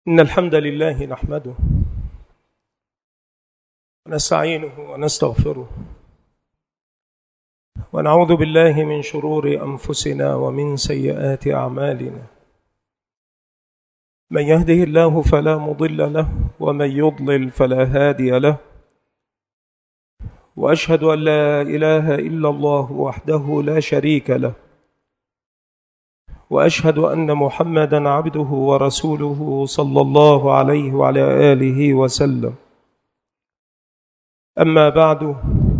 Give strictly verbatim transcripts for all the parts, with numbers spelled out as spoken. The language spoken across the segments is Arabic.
إن الحمد لله نحمده ونستعينه ونستغفره ونعوذ بالله من شرور أنفسنا ومن سيئات أعمالنا. من يهده الله فلا مضل له ومن يضلل فلا هادي له، وأشهد أن لا إله إلا الله وحده لا شريك له، وأشهد أن محمدًا عبده ورسوله صلى الله عليه وعلى آله وسلم. أما بعد،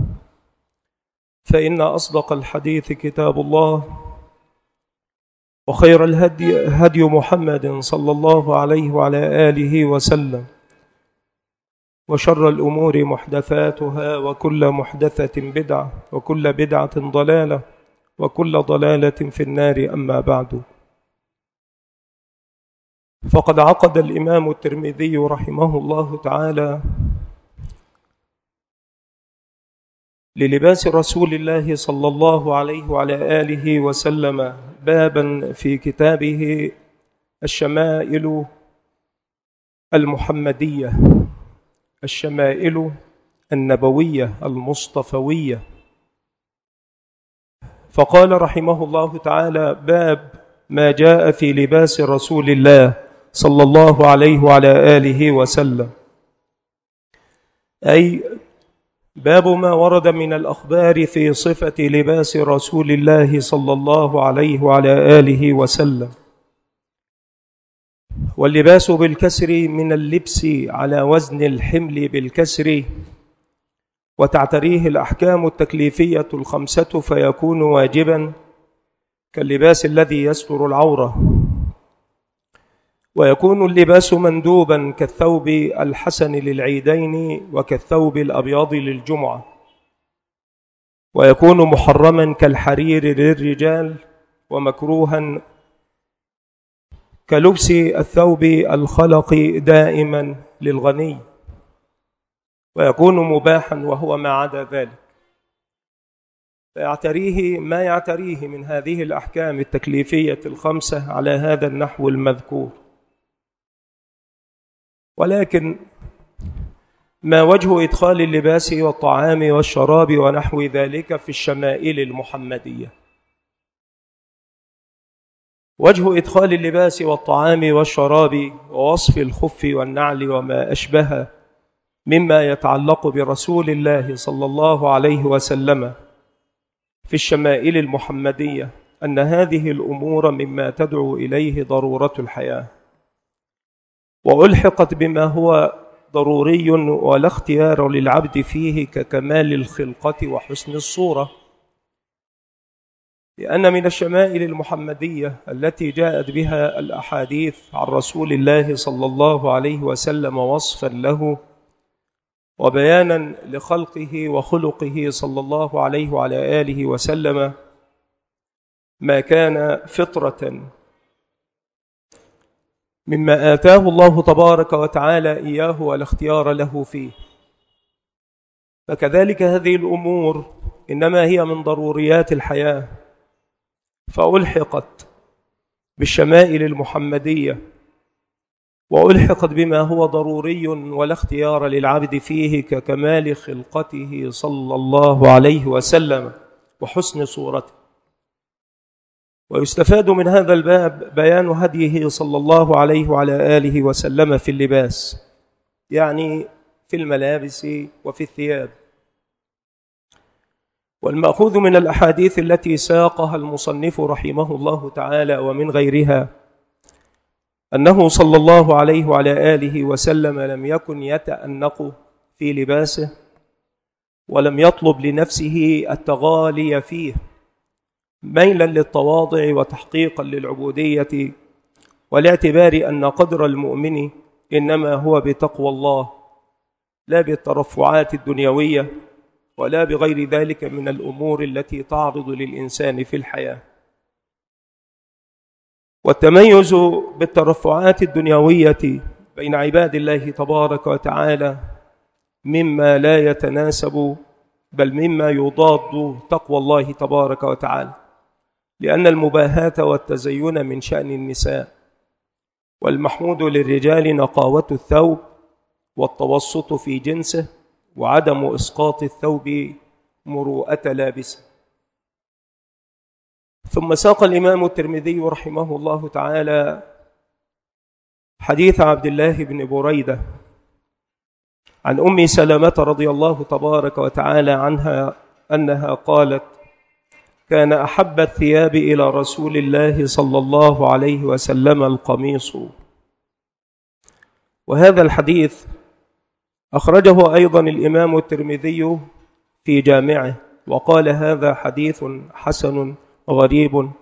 فإن أصدق الحديث كتاب الله، وخير الهدي هدي محمد صلى الله عليه وعلى آله وسلم، وشر الأمور محدثاتها، وكل محدثة بدعة، وكل بدعة ضلالة، وكل ضلالة في النار. أما بعد، فقد عقد الإمام الترمذي رحمه الله تعالى للباس رسول الله صلى الله عليه وعلى آله وسلم بابا في كتابه الشمائل المحمدية، الشمائل النبوية المصطفوية. فقال رحمه الله تعالى: باب ما جاء في لباس رسول الله صلى الله عليه وعلى آله وسلم، أي باب ما ورد من الأخبار في صفة لباس رسول الله صلى الله عليه وعلى آله وسلم. واللباس بالكسر من اللبس على وزن الحمل بالكسر، وتعتريه الأحكام التكليفية الخمسة فيكون واجبا، كاللباس الذي يستر العورة. ويكون اللباس مندوبا كالثوب الحسن للعيدين، وكالثوب الأبيض للجمعة. ويكون محرما كالحرير للرجال، ومكروها كلبس الثوب الخلق دائما للغني. ويكون مباحا وهو ما عدا ذلك، فيعتريه ما يعتريه من هذه الأحكام التكليفية الخمسة على هذا النحو المذكور. ولكن ما وجه إدخال اللباس والطعام والشراب ونحو ذلك في الشمائل المحمدية؟ وجه إدخال اللباس والطعام والشراب ووصف الخف والنعل وما أشبه مما يتعلق برسول الله صلى الله عليه وسلم في الشمائل المحمدية أن هذه الأمور مما تدعو إليه ضرورة الحياة، وألحقت بما هو ضروري ولا اختيار للعبد فيه ككمال الخلقة وحسن الصورة. لأن من الشمائل المحمدية التي جاءت بها الأحاديث عن رسول الله صلى الله عليه وسلم وصفا له وبيانا لخلقه وخلقه صلى الله عليه وعلى آله وسلم ما كان فطرة مما آتاه الله تبارك وتعالى إياه ولا اختيار له فيه. فكذلك هذه الأمور إنما هي من ضروريات الحياة، فألحقت بالشمائل المحمدية، وألحقت بما هو ضروري ولا اختيار للعبد فيه ككمال خلقته صلى الله عليه وسلم وحسن صورته. ويستفاد من هذا الباب بيان هديه صلى الله عليه وعلى آله وسلم في اللباس، يعني في الملابس وفي الثياب. والمأخوذ من الأحاديث التي ساقها المصنف رحمه الله تعالى ومن غيرها أنه صلى الله عليه وعلى آله وسلم لم يكن يتأنق في لباسه، ولم يطلب لنفسه التغالي فيه، ميلا للتواضع وتحقيقا للعبودية، والاعتبار أن قدر المؤمن إنما هو بتقوى الله، لا بالترفعات الدنيوية ولا بغير ذلك من الأمور التي تعرض للإنسان في الحياة. والتميز بالترفعات الدنيوية بين عباد الله تبارك وتعالى مما لا يتناسب، بل مما يضاد تقوى الله تبارك وتعالى، لأن المباهاة والتزين من شأن النساء، والمحمود للرجال نقاوة الثوب والتوسط في جنسه وعدم إسقاط الثوب مروءة لابسه. ثم ساق الإمام الترمذي رحمه الله تعالى حديث عبد الله بن بريدة عن أم سلمة رضي الله تبارك وتعالى عنها أنها قالت: كان أحب الثياب إلى رسول الله صلى الله عليه وسلم القميص. وهذا الحديث أخرجه أيضا الإمام الترمذي في جامعه وقال: هذا حديث حسن غريب.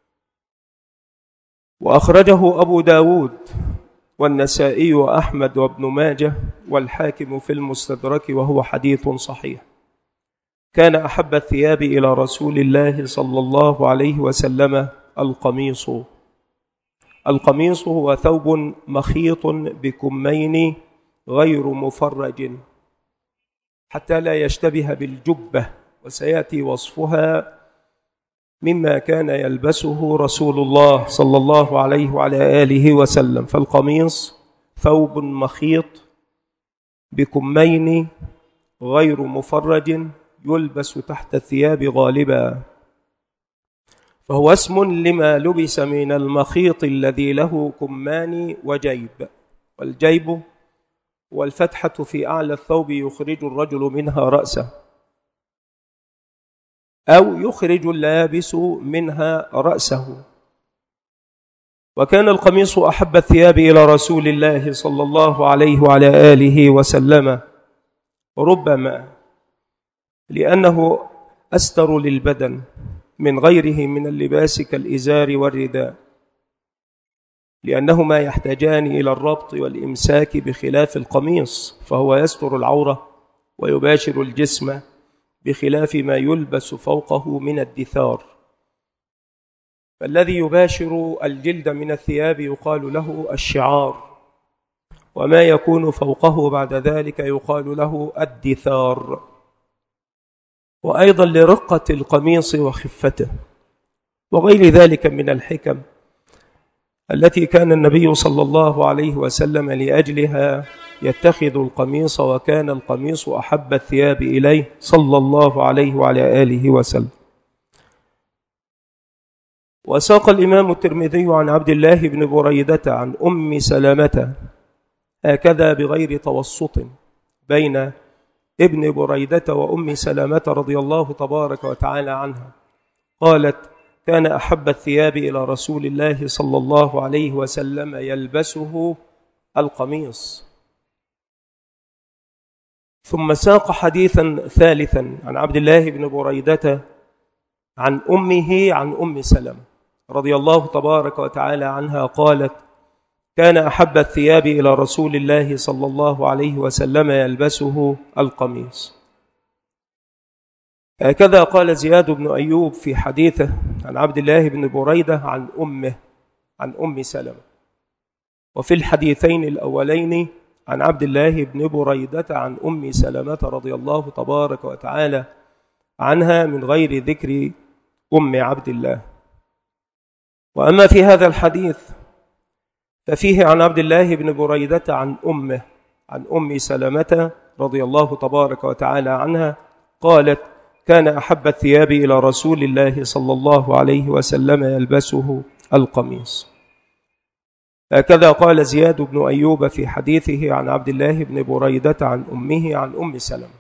وأخرجه أبو داود والنسائي وأحمد وابن ماجه والحاكم في المستدرك وهو حديث صحيح. كان أحب الثياب إلى رسول الله صلى الله عليه وسلم القميص. القميص هو ثوب مخيط بكمين غير مفرج حتى لا يشتبه بالجبة، وسيأتي وصفها مما كان يلبسه رسول الله صلى الله عليه وعلى آله وسلم. فالقميص ثوب مخيط بكمين غير مفرج يلبس تحت الثياب غالبا، فهو اسم لما لبس من المخيط الذي له كمان وجيب. والجيب والفتحة في أعلى الثوب يخرج الرجل منها رأسه، أو يخرج اللابس منها رأسه. وكان القميص أحب الثياب إلى رسول الله صلى الله عليه وعلى آله وسلم، ربما لأنه أستر للبدن من غيره من اللباس كالإزار والرداء، لأنهما يحتاجان إلى الربط والإمساك بخلاف القميص، فهو يستر العورة ويباشر الجسم بخلاف ما يلبس فوقه من الدثار. فالذي يباشر الجلد من الثياب يقال له الشعار، وما يكون فوقه بعد ذلك يقال له الدثار. وأيضا لرقة القميص وخفته وغير ذلك من الحكم التي كان النبي صلى الله عليه وسلم لأجلها يتخذ القميص، وكان القميص أحب الثياب إليه صلى الله عليه وعلى آله وسلم. وساق الإمام الترمذي عن عبد الله بن بريدة عن أم سلمة هكذا بغير توسط بين ابن بريدة وأم سلمة رضي الله تبارك وتعالى عنها، قالت: كان أحب الثياب إلى رسول الله صلى الله عليه وسلم يلبسه القميص. ثم ساق حديثا ثالثا عن عبد الله بن بريدة عن أمه عن أم سلمة رضي الله تبارك وتعالى عنها قالت: كان أحب الثياب إلى رسول الله صلى الله عليه وسلم يلبسه القميص. هكذا قال زياد بن أيوب في حديثه عن عبد الله بن بريدة عن أمه عن أم سلمة. وفي الحديثين الأولين عن عبد الله بن بريدة عن أم سلمة رضي الله تبارك وتعالى عنها من غير ذكر أم عبد الله. وأما في هذا الحديث ففيه عن عبد الله بن بريدة عن أمه عن أم سلمة رضي الله تبارك وتعالى عنها قالت: كان أحب الثياب إلى رسول الله صلى الله عليه وسلم يلبسه القميص. هكذا قال زياد بن أيوب في حديثه عن عبد الله بن بريدة عن أمه عن أم سلمة.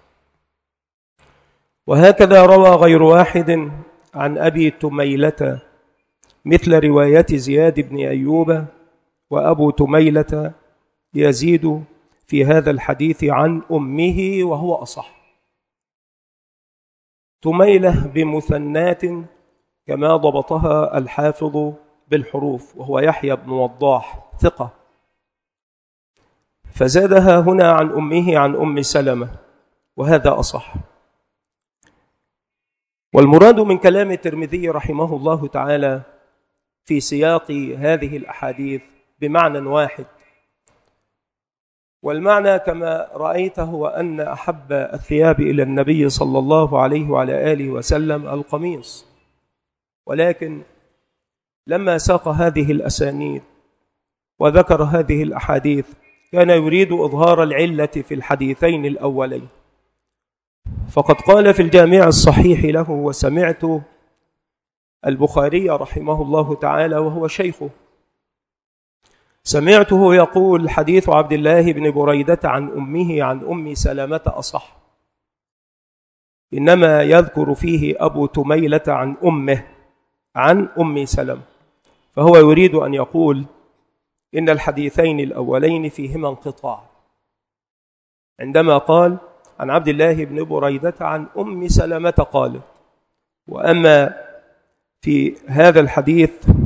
وهكذا روى غير واحد عن أبي تميلة مثل رواية زياد بن أيوب، وأبو تميلة يزيد في هذا الحديث عن أمه وهو أصح. تميلة بمثنات كما ضبطها الحافظ بالحروف، وهو يحيى بن وضاح ثقة، فزادها هنا عن أمه عن أم سلمة، وهذا أصح. والمراد من كلام الترمذي رحمه الله تعالى في سياق هذه الأحاديث بمعنى واحد، والمعنى كما رأيته هو أن أحب الثياب إلى النبي صلى الله عليه وعلى آله وسلم القميص. ولكن لما ساق هذه الأسانيد وذكر هذه الأحاديث كان يريد إظهار العلة في الحديثين الأولين، فقد قال في الجامع الصحيح له: وسمعت البخاري رحمه الله تعالى وهو شيخه، سمعته يقول: حديث عبد الله بن بريدة عن أمه عن أم سلمة أصح، إنما يذكر فيه أبو تميلة عن أمه عن أم سلمة، فهو يريد أن يقول إن الحديثين الأولين فيهما انقطاع، عندما قال عن عبد الله بن بريدة عن أم سلمة قالت. وأما في هذا الحديث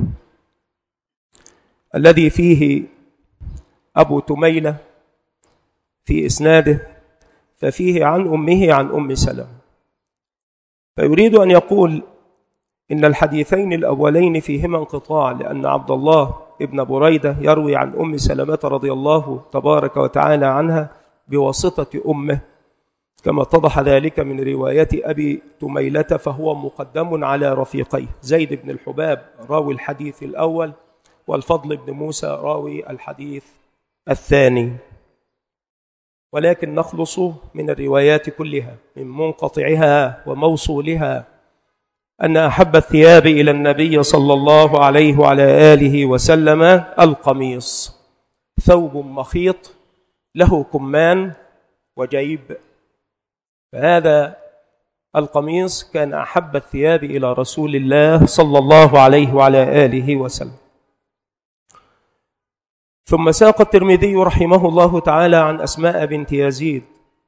الذي فيه أبو تميلة في إسناده ففيه عن أمه عن أم سلمة، فيريد أن يقول إن الحديثين الأولين فيهما انقطاع، لأن عبد الله ابن بريدة يروي عن أم سلمة رضي الله تبارك وتعالى عنها بواسطة أمه، كما اتضح ذلك من رواية أبي تميلة، فهو مقدم على رفيقيه زيد بن الحباب راوي الحديث الأول، والفضل بن موسى راوي الحديث الثاني. ولكن نخلص من الروايات كلها من منقطعها وموصولها أن أحب الثياب إلى النبي صلى الله عليه وعلى آله وسلم القميص، ثوب مخيط له كمان وجيب، فهذا القميص كان أحب الثياب إلى رسول الله صلى الله عليه وعلى آله وسلم. ثم ساق الترمذي رحمه الله تعالى عن أسماء بنت يزيد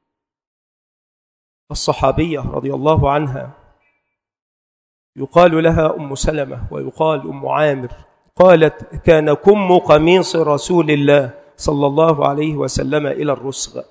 الصحابية رضي الله عنها، يقال لها أم سلمة ويقال أم عامر، قالت: كان كم قميص رسول الله صلى الله عليه وسلم إلى الرسغ.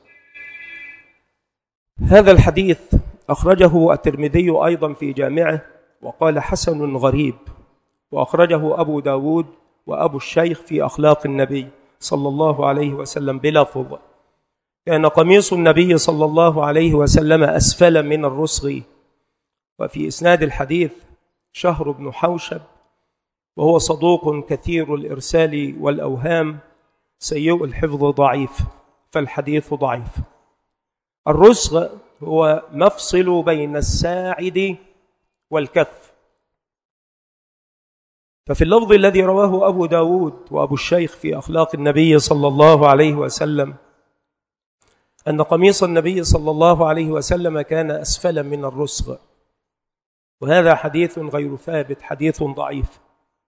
هذا الحديث أخرجه الترمذي أيضا في جامعه وقال: حسن غريب، وأخرجه أبو داود وأبو الشيخ في أخلاق النبي صلى الله عليه وسلم بلفظ: كان قميص النبي صلى الله عليه وسلم أسفل من الرسغ. وفي إسناد الحديث شهر بن حوشب، وهو صدوق كثير الإرسال والأوهام سيء الحفظ ضعيف، فالحديث ضعيف. الرسغ هو مفصل بين الساعد والكف، ففي اللفظ الذي رواه أبو داود وأبو الشيخ في أخلاق النبي صلى الله عليه وسلم أن قميص النبي صلى الله عليه وسلم كان أسفل من الرسغ، وهذا حديث غير ثابت، حديث ضعيف.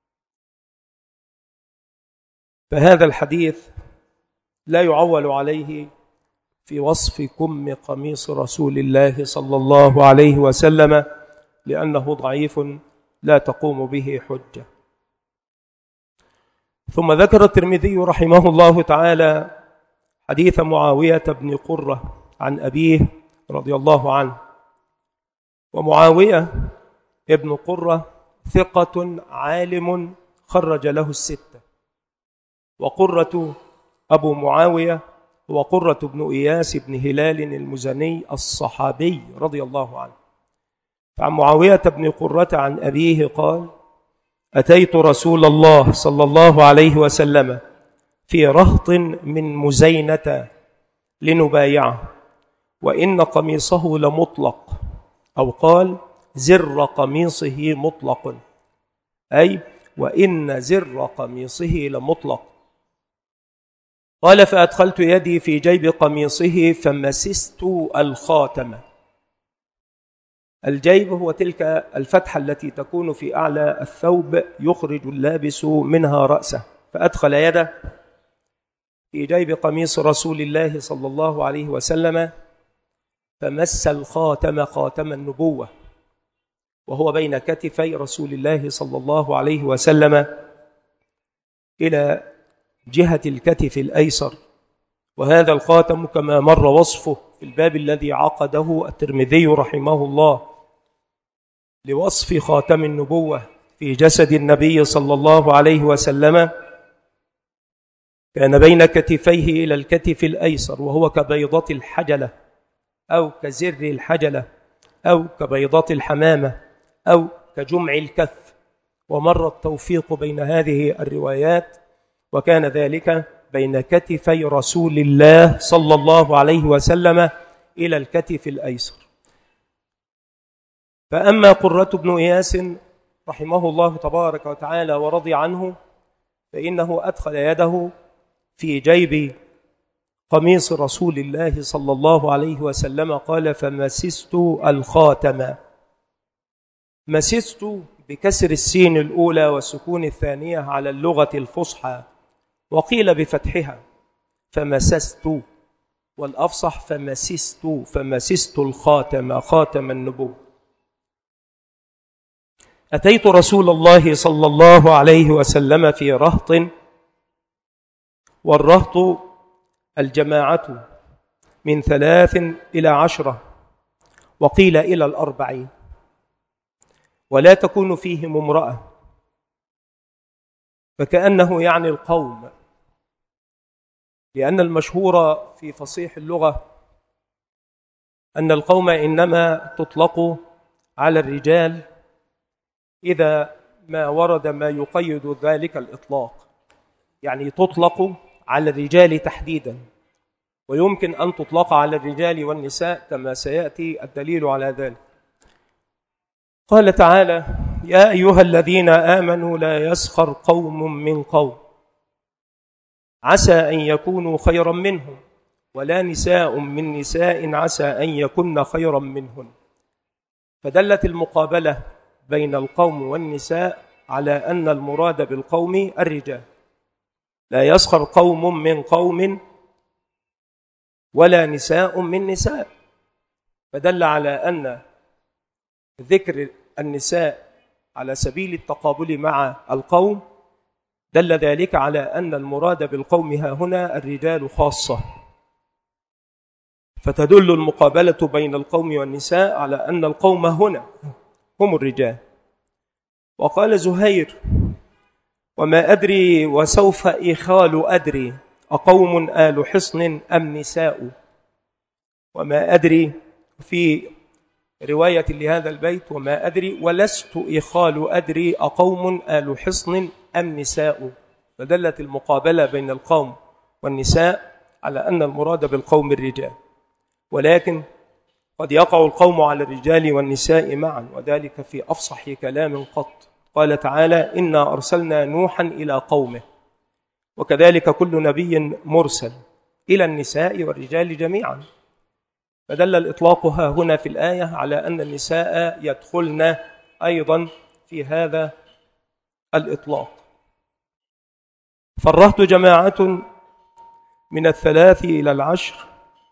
فهذا الحديث لا يعول عليه في وصف كم قميص رسول الله صلى الله عليه وسلم، لأنه ضعيف لا تقوم به حجة. ثم ذكر الترمذي رحمه الله تعالى حديث معاوية بن قرة عن أبيه رضي الله عنه. ومعاوية ابن قرة ثقة عالم خرج له الستة، وقرة أبو معاوية هو قرة بن إياس بن هلال المزني الصحابي رضي الله عنه. فعن معاوية بن قرة عن أبيه قال: أتيت رسول الله صلى الله عليه وسلم في رهط من مزينة لنبايعه، وإن قميصه لمطلق، أو قال زر قميصه مطلق، أي وإن زر قميصه لمطلق. قال: فأدخلت يدي في جيب قميصه فمسست الخاتم. الجيب هو تلك الفتحة التي تكون في أعلى الثوب يخرج اللابس منها رأسه، فأدخل يده في جيب قميص رسول الله صلى الله عليه وسلم فمس الخاتم، خاتم النبوة، وهو بين كتفي رسول الله صلى الله عليه وسلم إلى جهة الكتف الأيسر. وهذا الخاتم كما مر وصفه في الباب الذي عقده الترمذي رحمه الله لوصف خاتم النبوة في جسد النبي صلى الله عليه وسلم، كان بين كتفيه إلى الكتف الأيسر، وهو كبيضة الحجلة أو كزر الحجلة أو كبيضة الحمامة أو كجمع الكف. ومر التوفيق بين هذه الروايات، وكان ذلك بين كتفي رسول الله صلى الله عليه وسلم إلى الكتف الأيسر. فأما قرة بن إياس رحمه الله تبارك وتعالى ورضي عنه، فإنه أدخل يده في جيب قميص رسول الله صلى الله عليه وسلم، قال: فمسست الخاتم. مسست بكسر السين الأولى والسكون الثانية على اللغة الفصحى، وقيل بفتحها فمسست، والأفصح فمسست، فمسست الخاتم، خاتم النبوة. أتيت رسول الله صلى الله عليه وسلم في رهط، والرهط الجماعة من ثلاث إلى عشرة، وقيل إلى الأربعين، ولا تكون فيهم امرأة، فكأنه يعني القوم، لأن المشهور في فصيح اللغة أن القوم إنما تطلق على الرجال إذا ما ورد ما يقيد ذلك الإطلاق، يعني تطلق على الرجال تحديدا، ويمكن أن تطلق على الرجال والنساء كما سيأتي الدليل على ذلك. قال تعالى: يا أيها الذين آمنوا لا يسخر قوم من قوم عسى أن يكونوا خيرا منهم، ولا نساء من نساء عسى أن يكن خيرا منهن. فدلت المقابلة بين القوم والنساء على أن المراد بالقوم الرجال. لا يسخر قوم من قوم ولا نساء من نساء، فدل على أن ذكر النساء على سبيل التقابل مع القوم دل ذلك على أن المراد بالقوم ها هنا الرجال خاصة، فتدل المقابلة بين القوم والنساء على أن القوم هنا هم الرجال. وقال زهير: وما أدري وسوف إخال أدري أقوم آل حصن أم نساء. وما أدري في رواية لهذا البيت: وما أدري ولست إخال أدري أقوم آل حصن أم نساء. فدلت المقابلة بين القوم والنساء على أن المراد بالقوم الرجال، ولكن قد يقع القوم على الرجال والنساء معا، وذلك في أفصح كلام قط. قال تعالى: إنا أرسلنا نوحا إلى قومه، وكذلك كل نبي مرسل إلى النساء والرجال جميعا. فدل الإطلاق ها هنا في الآية على أن النساء يدخلن أيضا في هذا الإطلاق. فالرهط جماعة من الثلاث إلى العشر،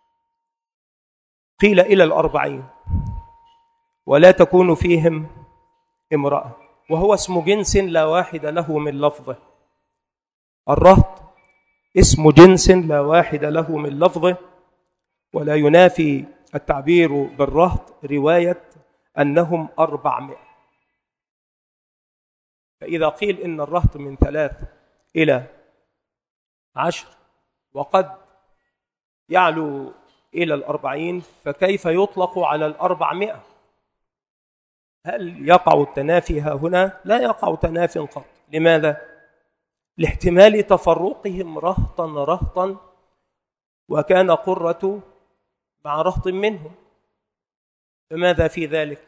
قيل إلى الأربعين، ولا تكون فيهم امرأة، وهو اسم جنس لا واحد له من لفظه. الرهط اسم جنس لا واحد له من لفظه، ولا ينافي التعبير بالرهط رواية أنهم أربعمائة. فإذا قيل إن الرهط من ثلاث إلى عشر وقد يعلو إلى الأربعين، فكيف يطلق على الأربعمائة؟ هل يقع التنافي ها هنا؟ لا يقع تنافي قط. لماذا؟ لاحتمال تفرقهم رهطا رهطا، وكان قرة مع رهط منهم. فماذا في ذلك؟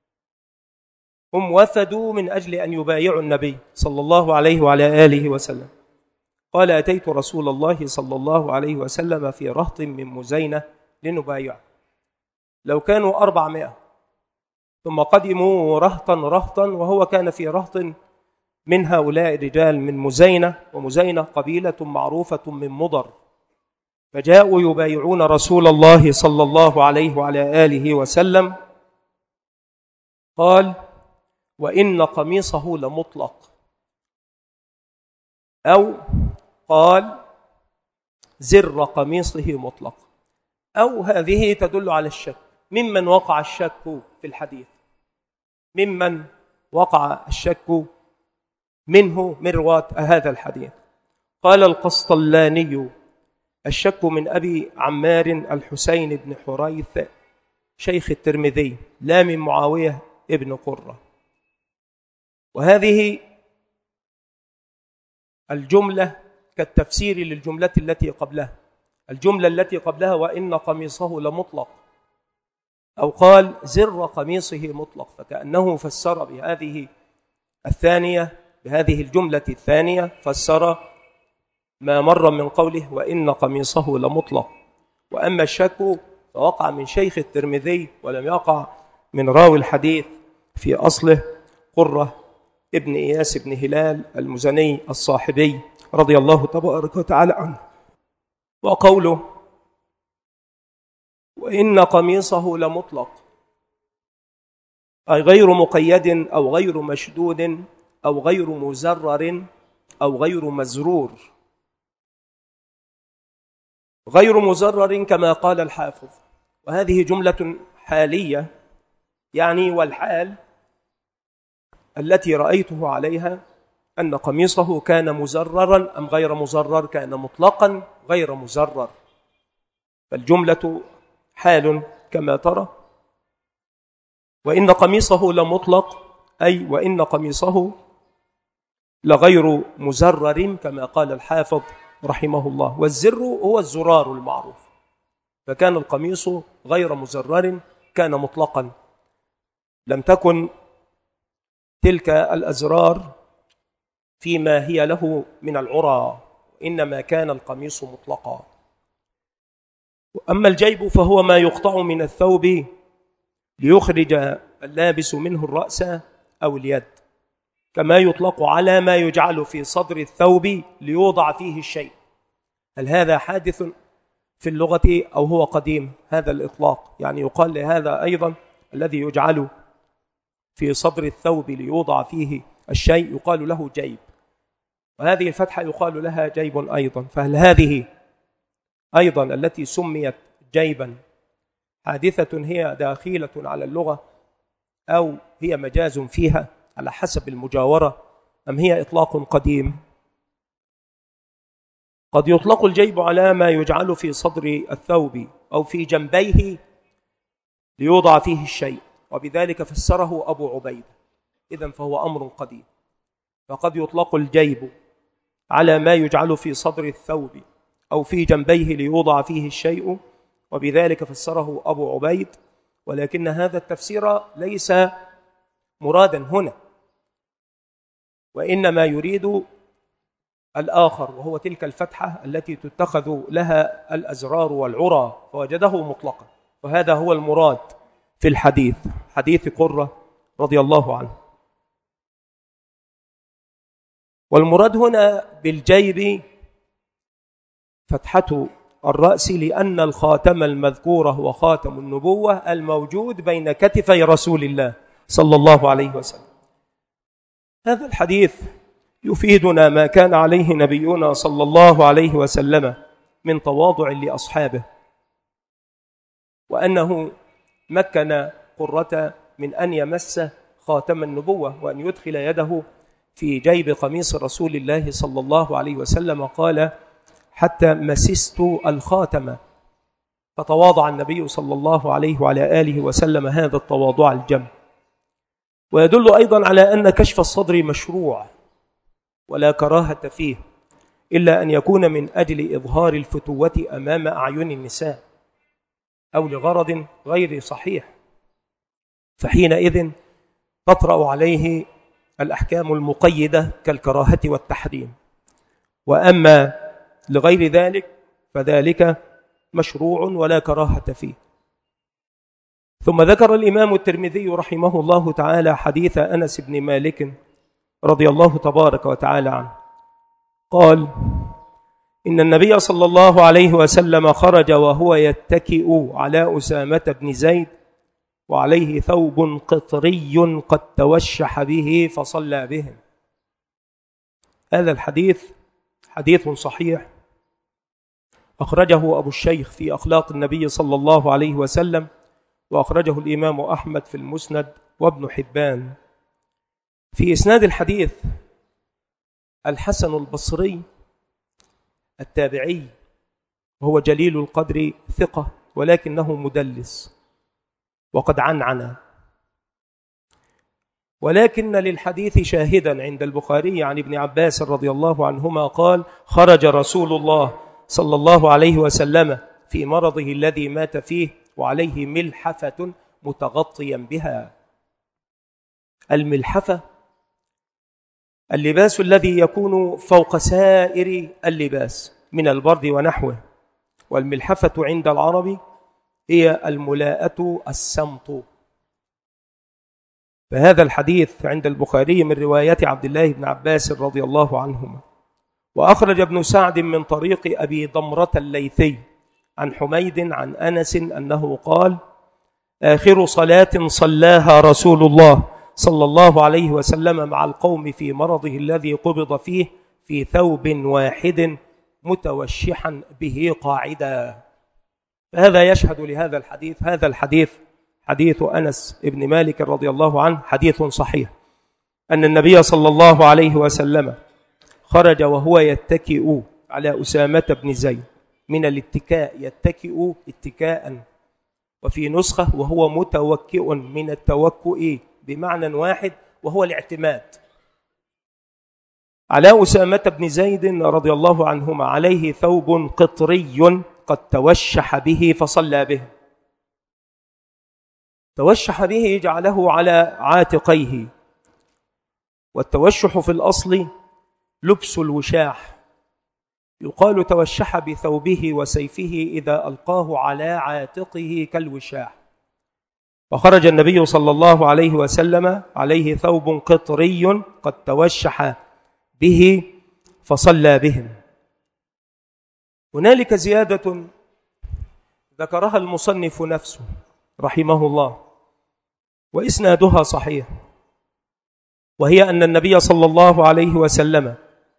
هم وفدوا من أجل أن يبايعوا النبي صلى الله عليه وعلى آله وسلم. قال: أتيت رسول الله صلى الله عليه وسلم في رهط من مزينة لنبايعه. لو كانوا أربعمائة ثم قدموا رهطا رهطا، وهو كان في رهط من هؤلاء الرجال من مزينة، ومزينة قبيلة معروفة من مضر، فجاءوا يبايعون رسول الله صلى الله عليه وعلى آله وسلم. قال: وإن قميصه لمطلق، أو قال: زر قميصه مطلق، أو هذه تدل على الشك. ممن وقع الشك في الحديث؟ ممن وقع الشك منه من رواة هذا الحديث؟ قال القسطلاني: الشك من أبي عمار الحسين بن حريث شيخ الترمذي، لا من معاوية ابن قرة. وهذه الجملة كالتفسير للجملة التي قبلها. الجملة التي قبلها وإن قميصه لمطلق، أو قال زر قميصه مطلق، فكأنه فسر بهذه الثانية بهذه الجملة الثانية فسر ما مر من قوله وإن قميصه لمطلق. وأما الشك فوقع من شيخ الترمذي ولم يقع من راوي الحديث في أصله قرة ابن إياس بن هلال المزني الصاحبي رضي الله تبارك وتعالى عنه. وقوله وإن قميصه لمطلق أي غير مقيد أو غير مشدود أو غير مزرر أو غير مزرور. غير مزرر كما قال الحافظ، وهذه جملة حالية، يعني والحال التي رأيته عليها أن قميصه كان مزررا أم غير مزرر، كان مطلقا غير مزرر، فالجملة حال كما ترى. وإن قميصه لمطلق أي وإن قميصه لغير مزرر كما قال الحافظ رحمه الله. والزر هو الزرار المعروف، فكان القميص غير مزرر، كان مطلقا، لم تكن تلك الأزرار فيما هي له من العرى، إنما كان القميص مطلقا. أما الجيب فهو ما يقطع من الثوب ليخرج اللابس منه الرأس أو اليد، كما يطلق على ما يجعل في صدر الثوب ليوضع فيه الشيء. هل هذا حادث في اللغة أو هو قديم؟ هذا الإطلاق، يعني يقال لهذا أيضا الذي يجعل في صدر الثوب ليوضع فيه الشيء يقال له جيب، وهذه الفتحة يقال لها جيب أيضا. فهل هذه أيضا التي سميت جيبا حادثة هي داخلة على اللغة أو هي مجاز فيها على حسب المجاورة، أم هي إطلاق قديم؟ قد يطلق الجيب على ما يجعل في صدر الثوب أو في جنبيه ليوضع فيه الشيء، وبذلك فسره أبو عبيدة، إذن فهو أمر قديم. فقد يطلق الجيب على ما يجعل في صدر الثوب أو في جنبيه ليوضع فيه الشيء، وبذلك فسره أبو عبيد، ولكن هذا التفسير ليس مرادا هنا، وإنما يريد الآخر، وهو تلك الفتحة التي تتخذ لها الأزرار والعرى، فوجده مطلقا، وهذا هو المراد في الحديث، حديث قرة رضي الله عنه. والمراد هنا بالجيب فتحة الرأس، لأن الخاتم المذكور هو خاتم النبوة الموجود بين كتفي رسول الله صلى الله عليه وسلم. هذا الحديث يفيدنا ما كان عليه نبينا صلى الله عليه وسلم من تواضع لأصحابه، وأنه مكن قرة من أن يمس خاتم النبوة وأن يدخل يده في جيب قميص رسول الله صلى الله عليه وسلم، قال حتى مسست الخاتم، فتواضع النبي صلى الله عليه وعلى آله وسلم هذا التواضع الجم. ويدل أيضا على أن كشف الصدر مشروع ولا كراهة فيه، إلا أن يكون من أجل إظهار الفتوة أمام أعين النساء أو لغرض غير صحيح، فحينئذ تطرأ عليه الأحكام المقيدة كالكراهة والتحريم. وأما لغير ذلك فذلك مشروع ولا كراهة فيه. ثم ذكر الإمام الترمذي رحمه الله تعالى حديث أنس بن مالك رضي الله تبارك وتعالى عنه، قال إن النبي صلى الله عليه وسلم خرج وهو يتكئ على أسامة بن زيد وعليه ثوب قطري قد توشح به فصلى بهم. هذا الحديث حديث صحيح أخرجه أبو الشيخ في أخلاق النبي صلى الله عليه وسلم، وأخرجه الإمام أحمد في المسند وابن حبان. في إسناد الحديث الحسن البصري التابعي، وهو جليل القدر ثقة ولكنه مدلس وقد عنعن، ولكن للحديث شاهدا عند البخاري عن ابن عباس رضي الله عنهما قال: خرج رسول الله صلى الله عليه وسلم في مرضه الذي مات فيه وعليه ملحفة متغطيا بها. الملحفة اللباس الذي يكون فوق سائر اللباس من البرد ونحوه، والملحفة عند العرب هي الملاءة السمط. فهذا الحديث عند البخاري من رواية عبد الله بن عباس رضي الله عنهما. وأخرج ابن سعد من طريق أبي ضمرة الليثي عن حميد عن أنس أنه قال: آخر صلاة صلاها رسول الله صلى الله عليه وسلم مع القوم في مرضه الذي قبض فيه في ثوب واحد متوشحا به قاعدا. فهذا يشهد لهذا الحديث. هذا الحديث حديث أنس بن مالك رضي الله عنه حديث صحيح، أن النبي صلى الله عليه وسلم خرج وهو يتكئ على أسامة بن زيد، من الاتكاء، يتكئ اتكاء، وفي نسخة وهو متوكئ، من التوكؤ بمعنى واحد وهو الاعتماد، على أسامة بن زيد رضي الله عنهما، عليه ثوب قطري قد توشح به فصلى به. توشح به جعله على عاتقيه، والتوشح في الأصل لبس الوشاح، يقال توشح بثوبه وسيفه إذا ألقاه على عاتقه كالوشاح. فخرج النبي صلى الله عليه وسلم عليه ثوب قطري قد توشح به فصلى بهم. هنالك زيادة ذكرها المصنف نفسه رحمه الله وإسنادها صحيح، وهي أن النبي صلى الله عليه وسلم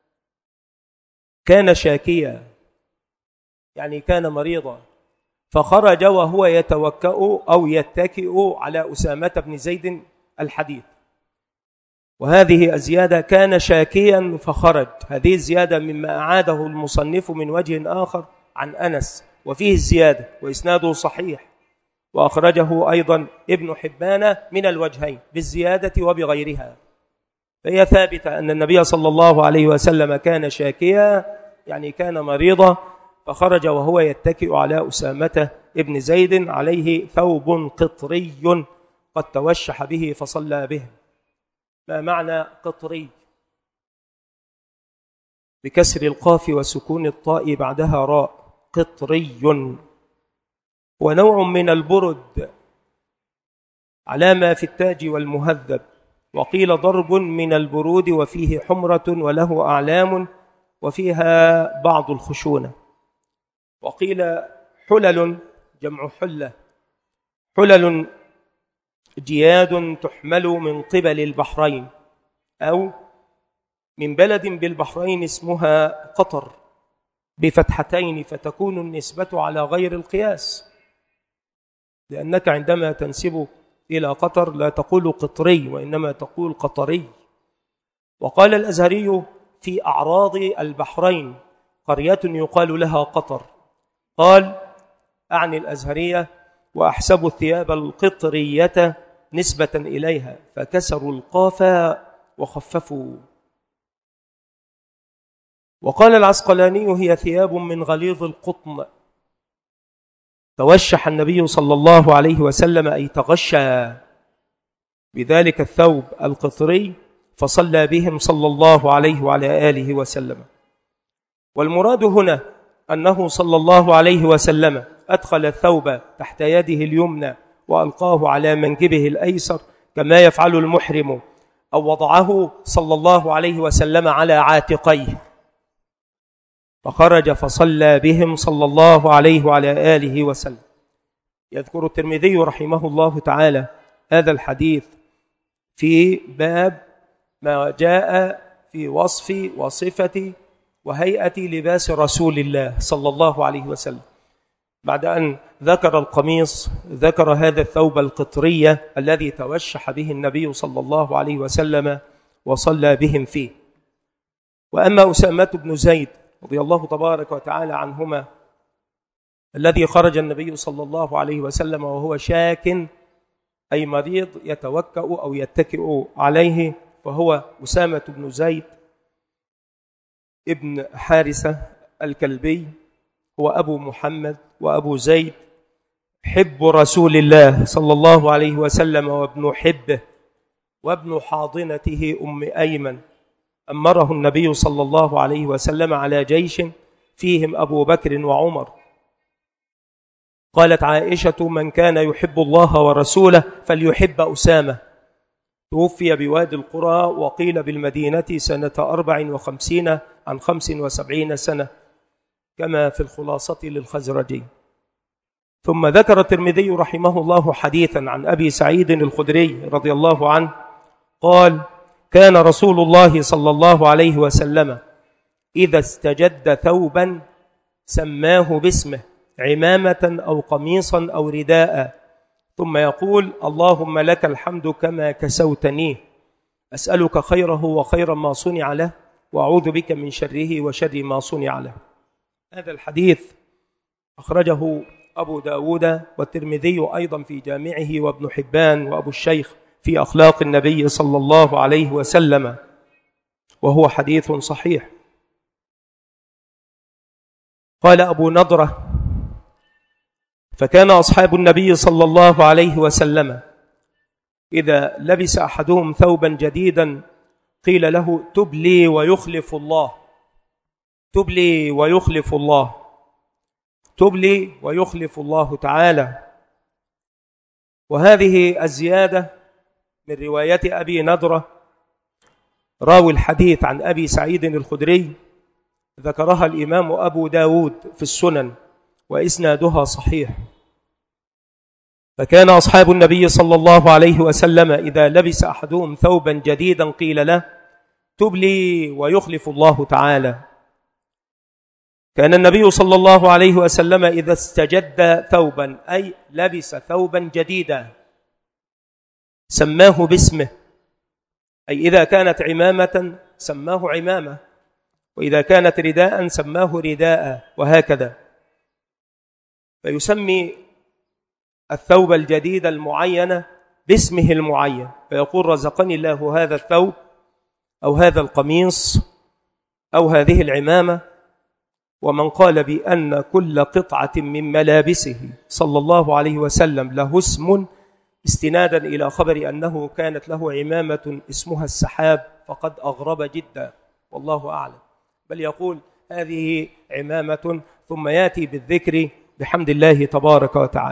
كان شاكيا، يعني كان مريضا، فخرج وهو يتوكأ أو يتكئ على أسامة بن زيد الحديث. وهذه الزيادة كان شاكيا فخرج، هذه الزيادة مما أعاده المصنف من وجه آخر عن أنس، وفيه الزيادة وإسناده صحيح، وأخرجه أيضا ابن حبان من الوجهين بالزيادة وبغيرها. فهي ثابتة أن النبي صلى الله عليه وسلم كان شاكيا، يعني كان مريضا، فخرج وهو يتكئ على أسامة ابن زيد عليه ثوب قطري قد توشح به فصلى به. ما معنى قطري؟ بكسر القاف وسكون الطاء بعدها راء. قطري ونوع من البرد على ما في التاج والمهذب، وقيل ضرب من البرود وفيه حمرة وله أعلام وفيها بعض الخشونة، وقيل حلل جمع حلة، حلل جياد تحمل من قبل البحرين أو من بلد بالبحرين اسمها قطر بفتحتين، فتكون النسبة على غير القياس، لأنك عندما تنسب إلى قطر لا تقول قطري وإنما تقول قطري. وقال الأزهري في أعراض البحرين قرية يقال لها قطر، قال أعني الأزهرية وأحسب الثياب القطرية نسبة إليها فكسروا القاف وخففوا. وقال العسقلاني هي ثياب من غليظ القطن. توشح النبي صلى الله عليه وسلم أي تغشى بذلك الثوب القطري فصلى بهم صلى الله عليه وعلى آله وسلم. والمراد هنا أنه صلى الله عليه وسلم أدخل الثوب تحت يده اليمنى وألقاه على منكبه الأيسر كما يفعل المحرم، أو وضعه صلى الله عليه وسلم على عاتقيه، فخرج فصلى بهم صلى الله عليه وعلى آله وسلم. يذكر الترمذي رحمه الله تعالى هذا الحديث في باب ما جاء في وصف وصفة وهيئة لباس رسول الله صلى الله عليه وسلم. بعد أن ذكر القميص ذكر هذا الثوب القطرية الذي توشح به النبي صلى الله عليه وسلم وصلى بهم فيه. وأما أسامة بن زيد رضي الله تبارك وتعالى عنهما الذي خرج النبي صلى الله عليه وسلم وهو شاك أي مريض يتوكأ أو يتكئ عليه، فهو أسامة بن زيد ابن حارثة الكلبي، هو أبو محمد وأبو زيد، حب رسول الله صلى الله عليه وسلم وابن حبه وابن حاضنته أم أيمن. أمره النبي صلى الله عليه وسلم على جيش فيهم أبو بكر وعمر. قالت عائشة: من كان يحب الله ورسوله فليحب أسامة. توفي بوادي القرى، وقيل بالمدينة سنة أربع وخمسين عن خمس وسبعين سنة، كما في الخلاصة للخزرجي. ثم ذكر الترمذي رحمه الله حديثا عن أبي سعيد الخدري رضي الله عنه قال: كان رسول الله صلى الله عليه وسلم إذا استجد ثوبا سماه باسمه، عمامة أو قميصا أو رداء، ثم يقول: اللهم لك الحمد كما كسوتنيه، أسألك خيره وخير ما صنع له، وأعوذ بك من شره وشر ما صنع له. هذا الحديث أخرجه أبو داود والترمذي أيضا في جامعه، وابن حبان وأبو الشيخ في أخلاق النبي صلى الله عليه وسلم، وهو حديث صحيح. قال أبو نضرة: فكان أصحاب النبي صلى الله عليه وسلم إذا لبس أحدهم ثوبا جديدا قيل له: تب لي ويخلف الله، تب لي ويخلف الله، تب لي ويخلف الله تعالى. وهذه الزيادة من رواية أبي نضرة راوي الحديث عن أبي سعيد الخدري، ذكرها الإمام أبو داود في السنن، وإسنادها صحيح. فكان أصحاب النبي صلى الله عليه وسلم إذا لبس أحدهم ثوبا جديدا قيل له: تب لي ويخلف الله تعالى. كان النبي صلى الله عليه وسلم إذا استجد ثوبا، أي لبس ثوبا جديدا، سماه باسمه، أي إذا كانت عمامة سماه عمامة، وإذا كانت رداء سماه رداء، وهكذا. فيسمي الثوب الجديد المعين باسمه المعين، فيقول: رزقني الله هذا الثوب أو هذا القميص أو هذه العمامة. ومن قال بأن كل قطعة من ملابسه صلى الله عليه وسلم له اسم، استنادا إلى خبر أنه كانت له عمامة اسمها السحاب، فقد أغرب جدا، والله أعلم. بل يقول: هذه عمامة، ثم يأتي بالذكر بحمد الله تبارك وتعالى.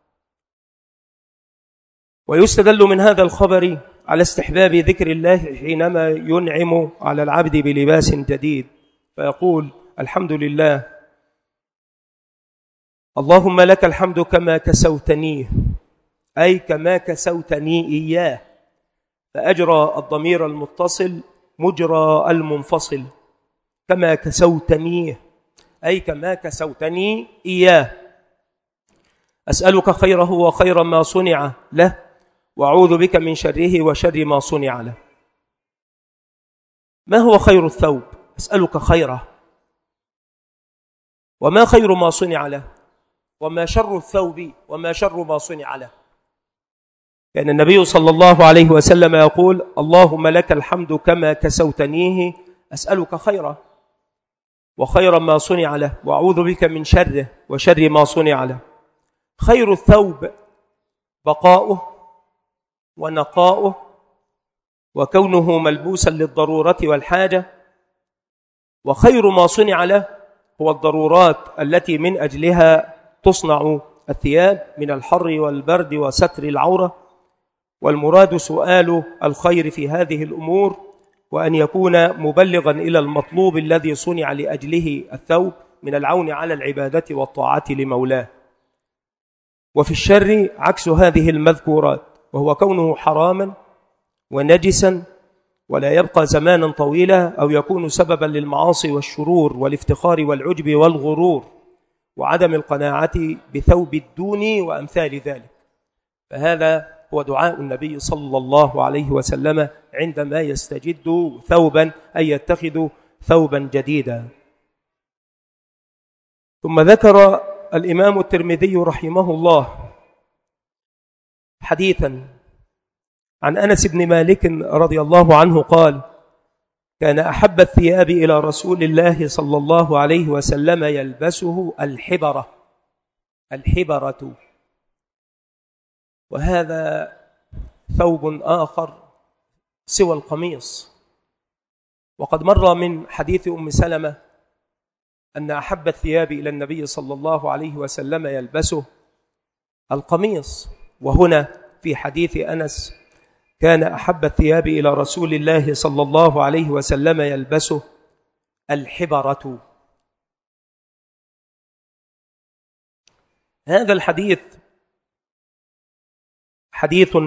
ويستدل من هذا الخبر على استحباب ذكر الله حينما ينعم على العبد بلباس جديد، فيقول: الحمد لله، اللهم لك الحمد كما كسوتنيه، أي كما كسوتني إياه، فأجرى الضمير المتصل مجرى المنفصل، كما كسوتنيه أي كما كسوتني إياه، أسألك خيره وخير ما صنع له، وأعوذ بك من شره وشر ما صنع له. ما هو خير الثوب؟ أسألك خيره. وما خير ما صنع له؟ وما شر الثوب وما شر ما صنع له؟ كان النبي صلى الله عليه وسلم يقول: اللهم لك الحمد كما كسوتنيه، أسألك خيره وخير ما صنع له، وأعوذ بك من شره وشر ما صنع له. خير الثوب بقاؤه ونقاؤه، وكونه ملبوسا للضرورة والحاجة. وخير ما صنع له هو الضرورات التي من أجلها تصنع الثياب من الحر والبرد وستر العورة. والمراد سؤال الخير في هذه الأمور، وأن يكون مبلغا إلى المطلوب الذي صنع لأجله الثوب من العون على العبادة والطاعة لمولاه. وفي الشر عكس هذه المذكورات، وهو كونه حراما ونجسا ولا يبقى زمانا طويلا، أو يكون سببا للمعاصي والشرور والافتخار والعجب والغرور وعدم القناعة بثوب الدون وأمثال ذلك. فهذا هو دعاء النبي صلى الله عليه وسلم عندما يستجد ثوبا، أي يتخذ ثوبا جديدا. ثم ذكر الإمام الترمذي رحمه الله حديثا عن أنس بن مالك رضي الله عنه قال: كان أحب الثياب إلى رسول الله صلى الله عليه وسلم يلبسه الحبرة. الحبرة، وهذا ثوب آخر سوى القميص. وقد مر من حديث أم سلمة أن أحب الثياب إلى النبي صلى الله عليه وسلم يلبسه القميص، وهنا في حديث أنس كان أحب الثياب إلى رسول الله صلى الله عليه وسلم يلبسه الحبرة. هذا الحديث حديث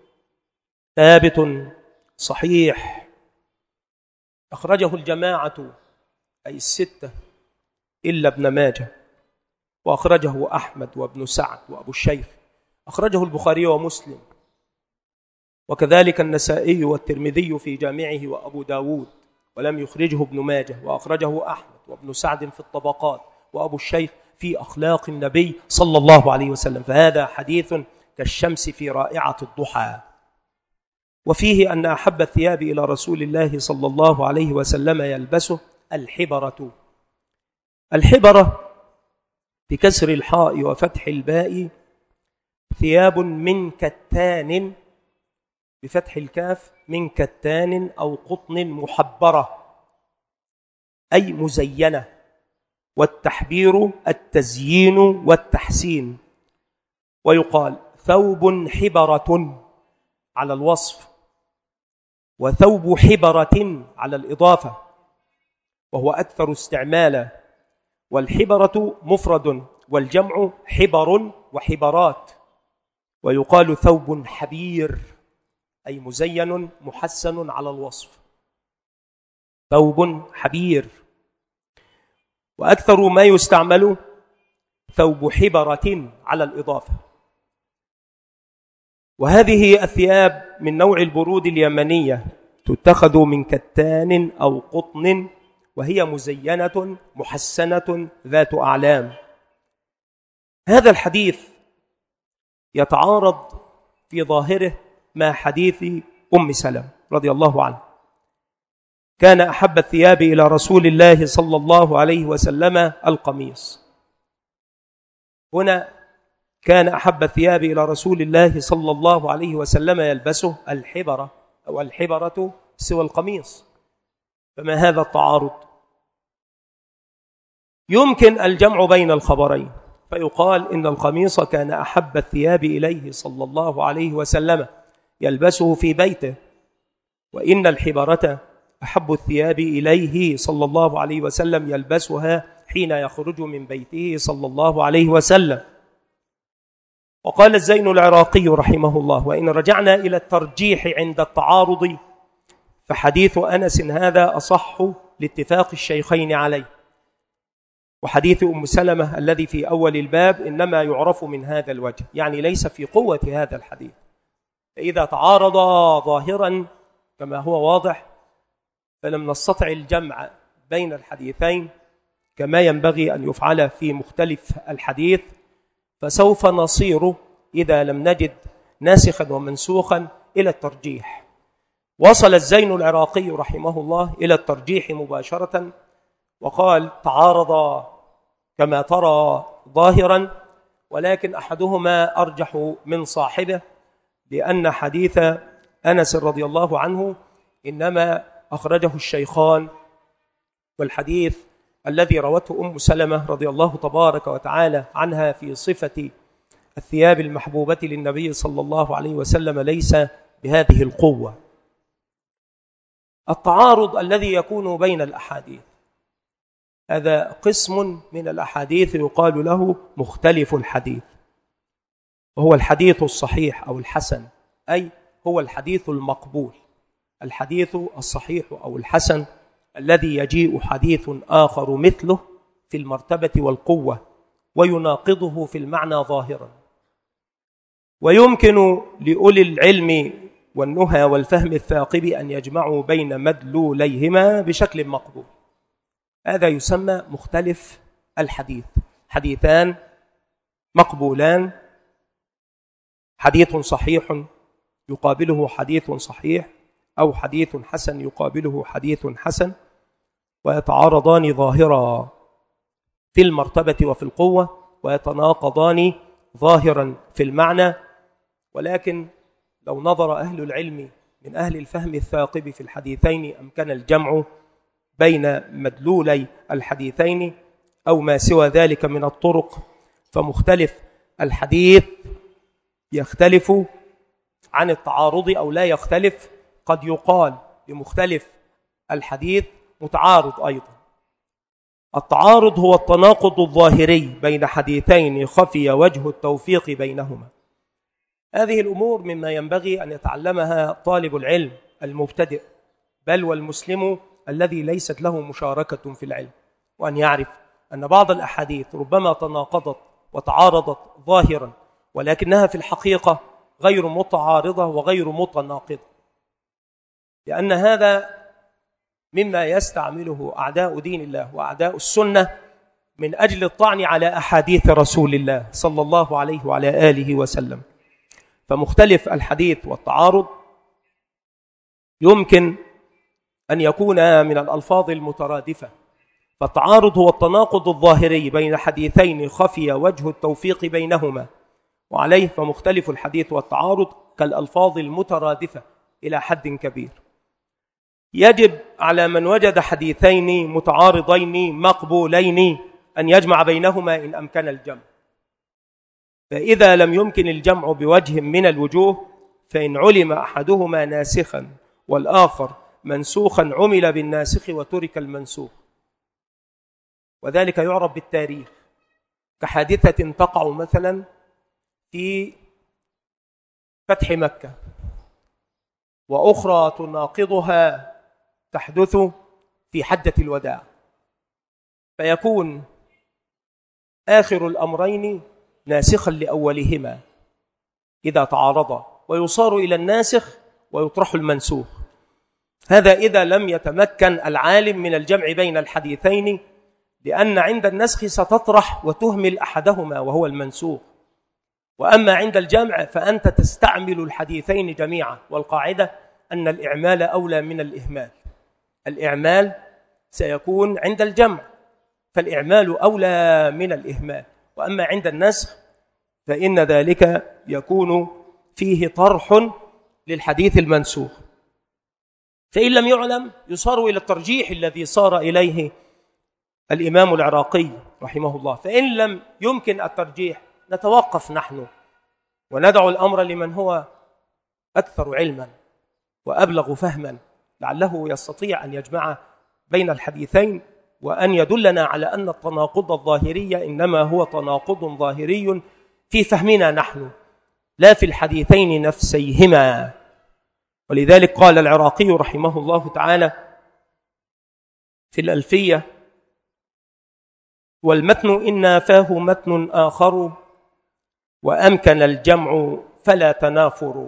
ثابت صحيح، أخرجه الجماعة أي الستة إلا ابن ماجه، وأخرجه أحمد وابن سعد وأبو الشيخ، أخرجه البخاري ومسلم، وكذلك النسائي والترمذي في جامعه وأبو داود، ولم يخرجه ابن ماجه، وأخرجه أحمد وابن سعد في الطبقات، وأبو الشيخ في أخلاق النبي صلى الله عليه وسلم. فهذا حديث كالشمس في رائعة الضحى. وفيه أن أحب الثياب إلى رسول الله صلى الله عليه وسلم يلبسه الحبرة. الحبرة بكسر الحاء وفتح الباء ثياب من كتان، بفتح الكاف من كتان أو قطن محبرة أي مزينة، والتحبير التزيين والتحسين. ويقال ثوب حبرة على الوصف، وثوب حبرة على الإضافة، وهو أكثر استعمالا. والحبرة مفرد، والجمع حبر وحبرات. ويقال ثوب حبير أي مزين محسن على الوصف، ثوب حبير. وأكثر ما يستعمل ثوب حبرة على الإضافة. وهذه الثياب من نوع البرود اليمنية، تتخذ من كتان أو قطن، وهي مزينة محسنة ذات أعلام. هذا الحديث يتعارض في ظاهره مع حديث أم سلمة رضي الله عنها. كان أحب الثياب إلى رسول الله صلى الله عليه وسلم القميص. هنا كان أحب الثياب إلى رسول الله صلى الله عليه وسلم يلبسه الحبرة أو الحبرة سوى القميص. فما هذا التعارض؟ يمكن الجمع بين الخبرين، فيقال إن القميص كان أحب الثياب إليه صلى الله عليه وسلم يلبسه في بيته، وإن الحبرة أحب الثياب إليه صلى الله عليه وسلم يلبسها حين يخرج من بيته صلى الله عليه وسلم. وقال الزين العراقي رحمه الله: وإن رجعنا إلى الترجيح عند التعارض فحديث أنس هذا أصح لاتفاق الشيخين عليه، وحديث أم سلمة الذي في أول الباب إنما يعرف من هذا الوجه، يعني ليس في قوة هذا الحديث. فإذا تعارض ظاهرا كما هو واضح فلم نستطع الجمع بين الحديثين كما ينبغي أن يفعل في مختلف الحديث، فسوف نصير إذا لم نجد ناسخا ومنسوخا إلى الترجيح. وصل الزين العراقي رحمه الله إلى الترجيح مباشرة، وقال: تعارض كما ترى ظاهرا، ولكن أحدهما أرجح من صاحبه، لأن حديث أنس رضي الله عنه إنما أخرجه الشيخان، والحديث الذي روته أم سلمة رضي الله تبارك وتعالى عنها في صفة الثياب المحبوبة للنبي صلى الله عليه وسلم ليس بهذه القوة. التعارض الذي يكون بين الأحاديث هذا قسم من الأحاديث يقال له مختلف الحديث، وهو الحديث الصحيح أو الحسن، أي هو الحديث المقبول. الحديث الصحيح أو الحسن الذي يجيء حديث آخر مثله في المرتبة والقوة ويناقضه في المعنى ظاهرا. ويمكن لأولي العلم والنهى والفهم الثاقب أن يجمعوا بين مدلوليهما بشكل مقبول. هذا يسمى مختلف الحديث، حديثان مقبولان، حديث صحيح يقابله حديث صحيح، أو حديث حسن يقابله حديث حسن، ويتعارضان ظاهرا في المرتبة وفي القوة، ويتناقضان ظاهرا في المعنى. ولكن لو نظر أهل العلم من أهل الفهم الثاقب في الحديثين أمكن الجمع بين مدلولي الحديثين أو ما سوى ذلك من الطرق، فمختلف الحديث يختلف عن التعارض أو لا يختلف. قد يقال لمختلف الحديث متعارض أيضا. التعارض هو التناقض الظاهري بين حديثين خفي وجه التوفيق بينهما. هذه الأمور مما ينبغي أن يتعلمها طالب العلم المبتدئ، بل والمسلم الذي ليست له مشاركة في العلم، وأن يعرف أن بعض الأحاديث ربما تناقضت وتعارضت ظاهرا، ولكنها في الحقيقة غير متعارضة وغير متناقضة، لأن هذا مما يستعمله أعداء دين الله وأعداء السنة من أجل الطعن على أحاديث رسول الله صلى الله عليه وعلى آله وسلم. فمختلف الحديث والتعارض يمكن أن يكون من الألفاظ المترادفة. فالتعارض هو التناقض الظاهري بين حديثين خفي وجه التوفيق بينهما، وعليه فمختلف الحديث والتعارض كالألفاظ المترادفة إلى حد كبير. يجب على من وجد حديثين متعارضين مقبولين أن يجمع بينهما إن أمكن الجمع. فإذا لم يمكن الجمع بوجه من الوجوه، فإن علم أحدهما ناسخا والآخر منسوخا عمل بالناسخ وترك المنسوخ. وذلك يعرف بالتاريخ، كحادثة تقع مثلا في فتح مكة، وأخرى تناقضها تحدث في حجة الوداع، فيكون آخر الأمرين ناسخا لأولهما إذا تعارضا، ويصار إلى الناسخ ويطرح المنسوخ. هذا إذا لم يتمكن العالم من الجمع بين الحديثين، لأن عند النسخ ستطرح وتهمل أحدهما وهو المنسوخ، وأما عند الجمع فأنت تستعمل الحديثين جميعا. والقاعدة أن الإعمال أولى من الإهمال. الإعمال سيكون عند الجمع، فالإعمال أولى من الإهمال. وأما عند النسخ فإن ذلك يكون فيه طرح للحديث المنسوخ. فإن لم يعلم يصار إلى الترجيح الذي صار إليه الإمام العراقي رحمه الله. فإن لم يمكن الترجيح نتوقف نحن وندع الأمر لمن هو أكثر علما وأبلغ فهما، لعله يستطيع أن يجمع بين الحديثين وأن يدلنا على أن التناقض الظاهري إنما هو تناقض ظاهري في فهمنا نحن، لا في الحديثين نفسيهما. ولذلك قال العراقي رحمه الله تعالى في الألفية: والمتن إن نافاه متن آخر وأمكن الجمع فلا تنافر.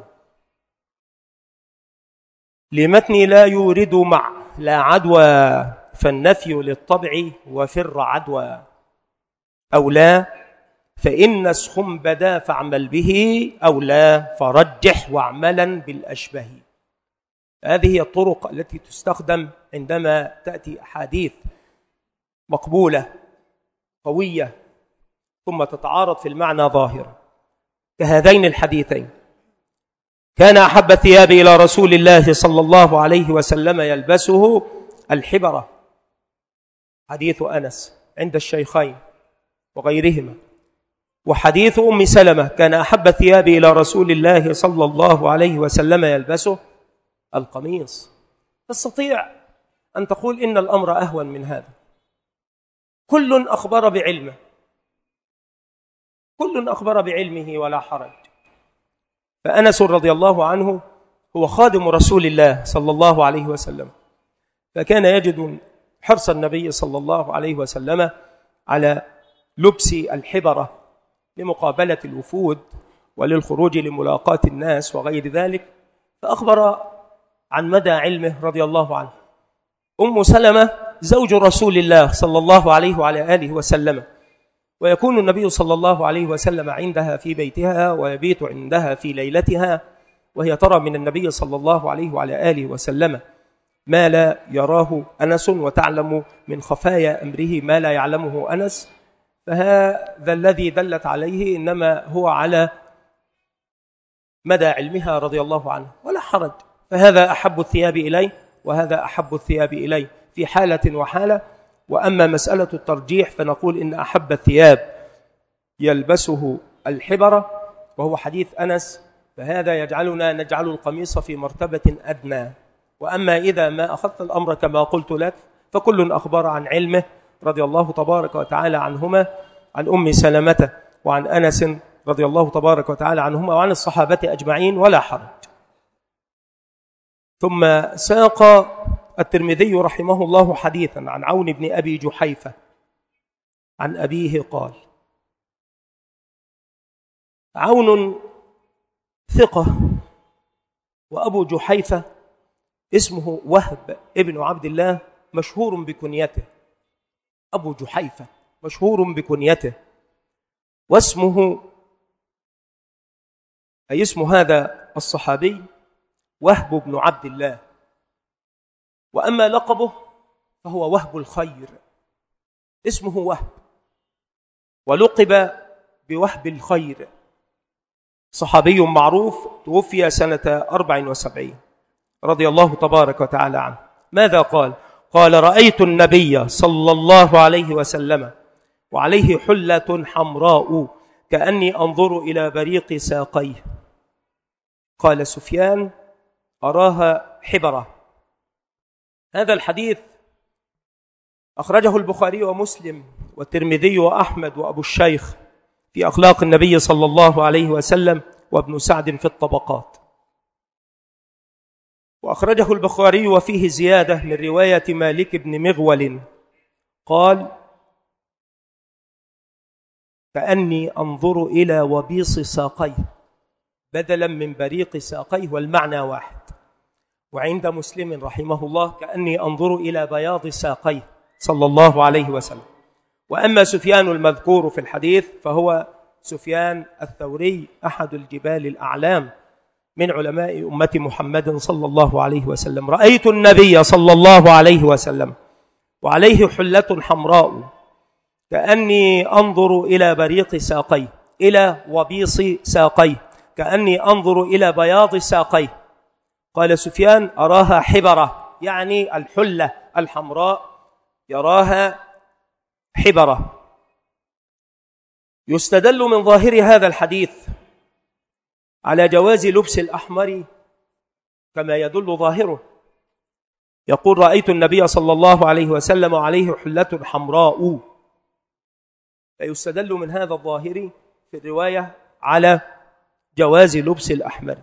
لمتن لا يورد مع لا عدوى، فالنفي للطبع وفر عدوى. أو لا فإن نسخ بدا فاعمل به، أو لا فرجح واعملا بالأشبه. هذه هي الطرق التي تستخدم عندما تأتي أحاديث مقبولة قوية ثم تتعارض في المعنى ظاهرا، كهذين الحديثين: كان أحب الثياب إلى رسول الله صلى الله عليه وسلم يلبسه الحبرة، حديث أنس عند الشيخين وغيرهما. وحديث أم سلمة: كان أحب الثياب إلى رسول الله صلى الله عليه وسلم يلبسه القميص. تستطيع أن تقول إن الأمر أهون من هذا، كل أخبر بعلمه، كل أخبر بعلمه ولا حرج. فأنس رضي الله عنه هو خادم رسول الله صلى الله عليه وسلم، فكان يجد حرص النبي صلى الله عليه وسلم على لبس الحبرة لمقابلة الوفود وللخروج لملاقاة الناس وغير ذلك، فأخبر عن مدى علمه رضي الله عنه. أم سلمة زوج رسول الله صلى الله عليه وعلى آله وسلم، ويكون النبي صلى الله عليه وسلم عندها في بيتها ويبيت عندها في ليلتها، وهي ترى من النبي صلى الله عليه وعلى آله وسلم ما لا يراه أنس، وتعلم من خفايا أمره ما لا يعلمه أنس، فهذا الذي دلت عليه إنما هو على مدى علمها رضي الله عنه، ولا حرج. فهذا أحب الثياب إليه وهذا أحب الثياب إليه في حالة وحالة. وأما مسألة الترجيح فنقول إن أحب الثياب يلبسه الحبرة، وهو حديث أنس، فهذا يجعلنا نجعل القميص في مرتبة أدنى. وأما إذا ما أخذت الأمر كما قلت لك فكل أخبر عن علمه رضي الله تبارك وتعالى عنهما، عن أم سلمة وعن أنس رضي الله تبارك وتعالى عنهما وعن الصحابة أجمعين، ولا حرج. ثم ساق الترمذي رحمه الله حديثا عن عون بن أبي جحيفة عن أبيه قال: عون ثقة، وأبو جحيفة اسمه وهب ابن عبد الله مشهور بكنيته. أبو جحيفة مشهور بكنيته، واسمه أي اسم هذا الصحابي وهب بن عبد الله، وأما لقبه فهو وهب الخير، اسمه وهب ولقب بوهب الخير، صحابي معروف توفي سنة أربع وسبعين رضي الله تبارك وتعالى عنه. ماذا قال؟ قال: رأيت النبي صلى الله عليه وسلم وعليه حلة حمراء كأني أنظر إلى بريق ساقيه. قال سفيان: أراها حبرة. هذا الحديث أخرجه البخاري ومسلم والترمذي وأحمد وأبو الشيخ في أخلاق النبي صلى الله عليه وسلم، وابن سعد في الطبقات. وأخرجه البخاري وفيه زيادة من رواية مالك بن مغول قال: كأني أنظر إلى وبيص ساقيه، بدلا من بريق ساقيه، والمعنى واحد. وعند مسلم رحمه الله: كأني أنظر إلى بياض ساقيه صلى الله عليه وسلم. وأما سفيان المذكور في الحديث فهو سفيان الثوري، أحد الجبال الأعلام من علماء أمة محمد صلى الله عليه وسلم. رأيت النبي صلى الله عليه وسلم وعليه حلة حمراء كأني أنظر إلى بريق ساقيه، إلى وبيص ساقيه، كأني أنظر إلى بياض ساقيه. قال سفيان: أراها حبرة، يعني الحلة الحمراء يراها حبرة. يستدل من ظاهر هذا الحديث على جواز لبس الأحمر كما يدل ظاهره. يقول: رأيت النبي صلى الله عليه وسلم وعليه حلة حمراء، فيستدل من هذا الظاهر في الرواية على جواز لبس الأحمر.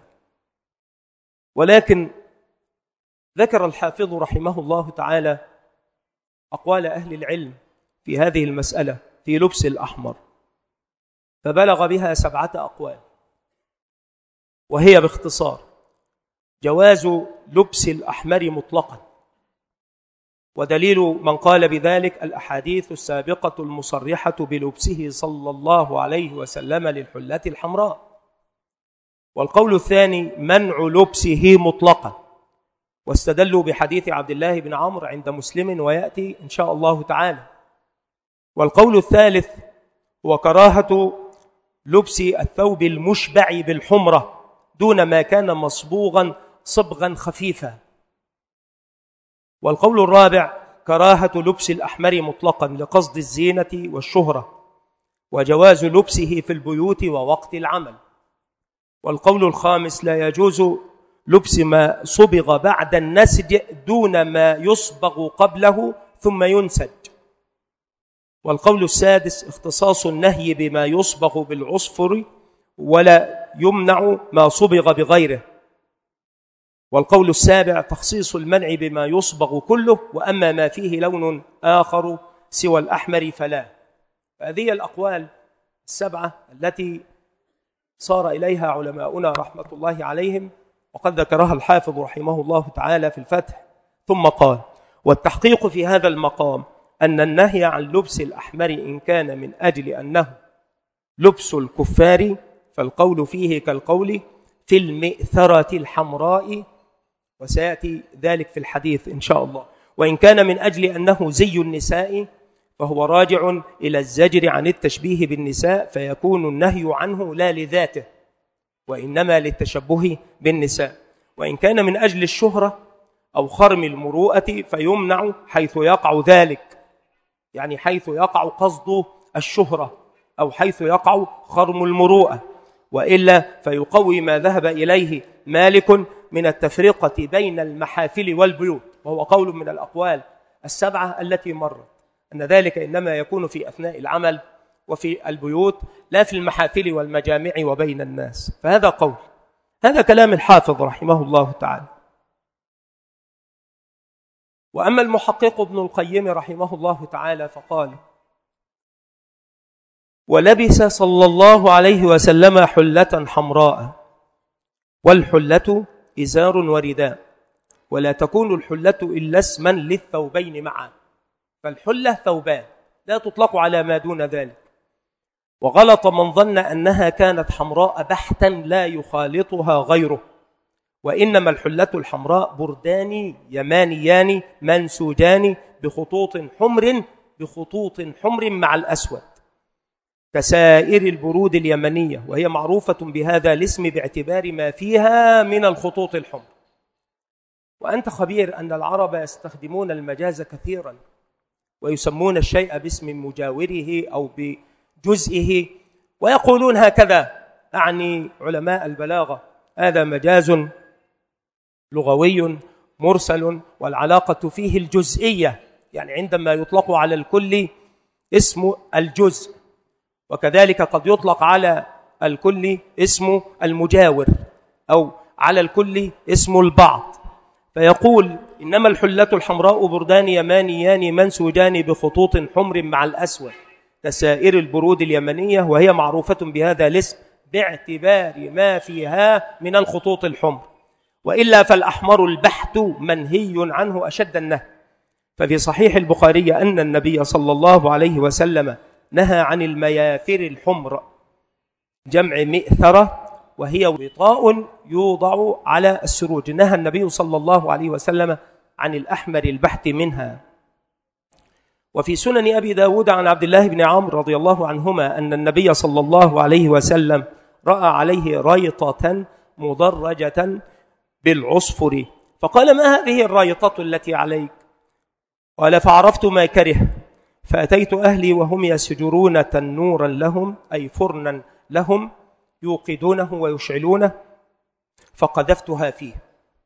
ولكن ذكر الحافظ رحمه الله تعالى أقوال أهل العلم في هذه المسألة في لبس الأحمر، فبلغ بها سبعة أقوال، وهي باختصار: جواز لبس الأحمر مطلقا، ودليل من قال بذلك الأحاديث السابقة المصرحة بلبسه صلى الله عليه وسلم للحلة الحمراء. والقول الثاني منع لبسه مطلقا، واستدلوا بحديث عبد الله بن عمرو عند مسلم ويأتي إن شاء الله تعالى. والقول الثالث هو كراهة لبس الثوب المشبع بالحمرة دون ما كان مصبوغا صبغا خفيفا. والقول الرابع كراهة لبس الأحمر مطلقا لقصد الزينة والشهرة، وجواز لبسه في البيوت ووقت العمل. والقول الخامس لا يجوز لبس ما صبغ بعد النسج دون ما يصبغ قبله ثم ينسج. والقول السادس اختصاص النهي بما يصبغ بالعصفر ولا يمنع ما صبغ بغيره. والقول السابع تخصيص المنع بما يصبغ كله، وأما ما فيه لون آخر سوى الأحمر فلا. هذه الأقوال السبعة التي صار إليها علماؤنا رحمة الله عليهم، وقد ذكرها الحافظ رحمه الله تعالى في الفتح. ثم قال: والتحقيق في هذا المقام أن النهي عن لبس الأحمر إن كان من أجل أنه لبس الكفار فالقول فيه كالقول في المئثرة الحمراء، وسيأتي ذلك في الحديث إن شاء الله. وإن كان من أجل أنه زي النساء فهو راجع إلى الزجر عن التشبيه بالنساء، فيكون النهي عنه لا لذاته وإنما للتشبه بالنساء. وإن كان من أجل الشهرة أو خرم المروءة فيمنع حيث يقع ذلك، يعني حيث يقع قصد الشهرة أو حيث يقع خرم المروءة، وإلا فيقوي ما ذهب إليه مالك من التفرقة بين المحافل والبيوت، وهو قول من الأقوال السبعة التي مرت، أن ذلك إنما يكون في أثناء العمل وفي البيوت لا في المحافل والمجامع وبين الناس. فهذا قول، هذا كلام الحافظ رحمه الله تعالى. وأما المحقق ابن القيم رحمه الله تعالى فقال: ولبس صلى الله عليه وسلم حلة حمراء، والحلة إزار ورداء، ولا تكون الحلة إلا اسما للثوبين معا، فالحلة ثوبان لا تطلق على ما دون ذلك. وغلط من ظن أنها كانت حمراء بحتا لا يخالطها غيره، وإنما الحلة الحمراء بردان يمانيان منسوجان بخطوط حمر بخطوط حمر مع الأسود كسائر البرود اليمنية، وهي معروفة بهذا الاسم باعتبار ما فيها من الخطوط الحمر. وأنت خبير أن العرب يستخدمون المجاز كثيرا، ويسمون الشيء باسم مجاوره أو بجزئه، ويقولون هكذا، أعني علماء البلاغة: هذا مجاز لغوي مرسل والعلاقة فيه الجزئية، يعني عندما يطلق على الكل اسم الجزء، وكذلك قد يطلق على الكل اسم المجاور أو على الكل اسم البعض. فيقول: إنما الحلة الحمراء بردان يمانيان منسوجان بخطوط حمر مع الأسود كسائر البرود اليمنية، وهي معروفة بهذا الاسم باعتبار ما فيها من الخطوط الحمر، وإلا فالأحمر البحت منهي عنه أشد النهي. ففي صحيح البخاري أن النبي صلى الله عليه وسلم نهى عن المياثر الحمر، جمع مئثرة، وهي وطاء يوضع على السروج. نهى النبي صلى الله عليه وسلم عن الأحمر البحت منها. وفي سنن أبي داود عن عبد الله بن عمرو رضي الله عنهما أن النبي صلى الله عليه وسلم رأى عليه ريطة مدرجة بالعصفر، فقال: ما هذه الريطة التي عليك؟ قال: فعرفت ما كره، فأتيت أهلي وهم يسجرون تنورا لهم، أي فرنا لهم يوقدونه ويشعلونه، فقذفتها فيه.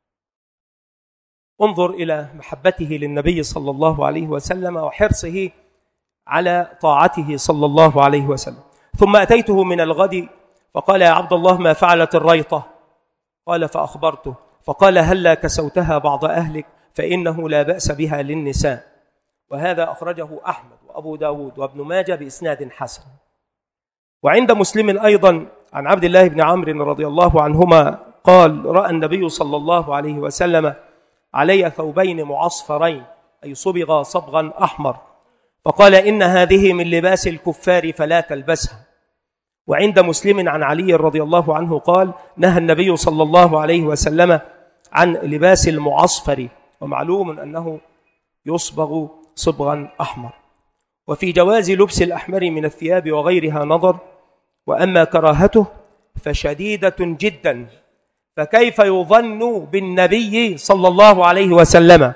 انظر إلى محبته للنبي صلى الله عليه وسلم وحرصه على طاعته صلى الله عليه وسلم. ثم أتيته من الغد فقال: يا عبد الله ما فعلت الريطة؟ قال: فأخبرته، فقال: هلا كسوتها بعض أهلك فإنه لا بأس بها للنساء. وهذا أخرجه أحمد وأبو داود وابن ماجه بإسناد حسن. وعند مسلم أيضا عن عبد الله بن عمرو رضي الله عنهما قال: رأى النبي صلى الله عليه وسلم علي ثوبين معصفرين، أي صبغا صبغا أحمر، فقال: إن هذه من لباس الكفار فلا تلبسها. وعند مسلم عن علي رضي الله عنه قال: نهى النبي صلى الله عليه وسلم عن لباس المعصفر، ومعلوم أنه يصبغ صبغا أحمر. وفي جواز لبس الأحمر من الثياب وغيرها نظر، وأما كراهته فشديدة جدا، فكيف يظن بالنبي صلى الله عليه وسلم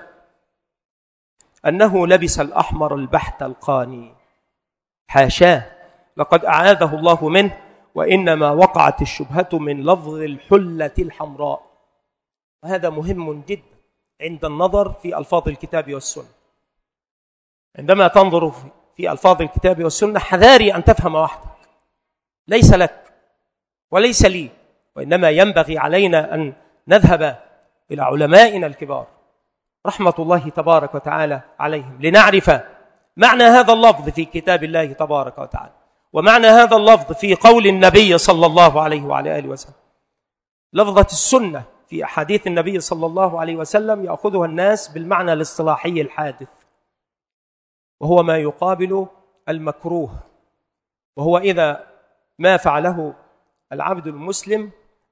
أنه لبس الأحمر البحت القاني؟ حاشاه، لقد أعاذه الله منه، وإنما وقعت الشبهة من لفظ الحلة الحمراء. وهذا مهم جدا عند النظر في ألفاظ الكتاب والسنة. عندما تنظر في ألفاظ الكتاب والسنة حذاري أن تفهم وحدك، ليس لك وليس لي، وإنما ينبغي علينا أن نذهب إلى علمائنا الكبار رحمة الله تبارك وتعالى عليهم لنعرف معنى هذا اللفظ في كتاب الله تبارك وتعالى، ومعنى هذا اللفظ في قول النبي صلى الله عليه وعلى آله وسلم. لفظة السنة في أحاديث النبي صلى الله عليه وسلم يأخذها الناس بالمعنى الاصطلاحي الحادث، وهو ما يقابل المكروه، وهو إذا ما فعله العبد المسلم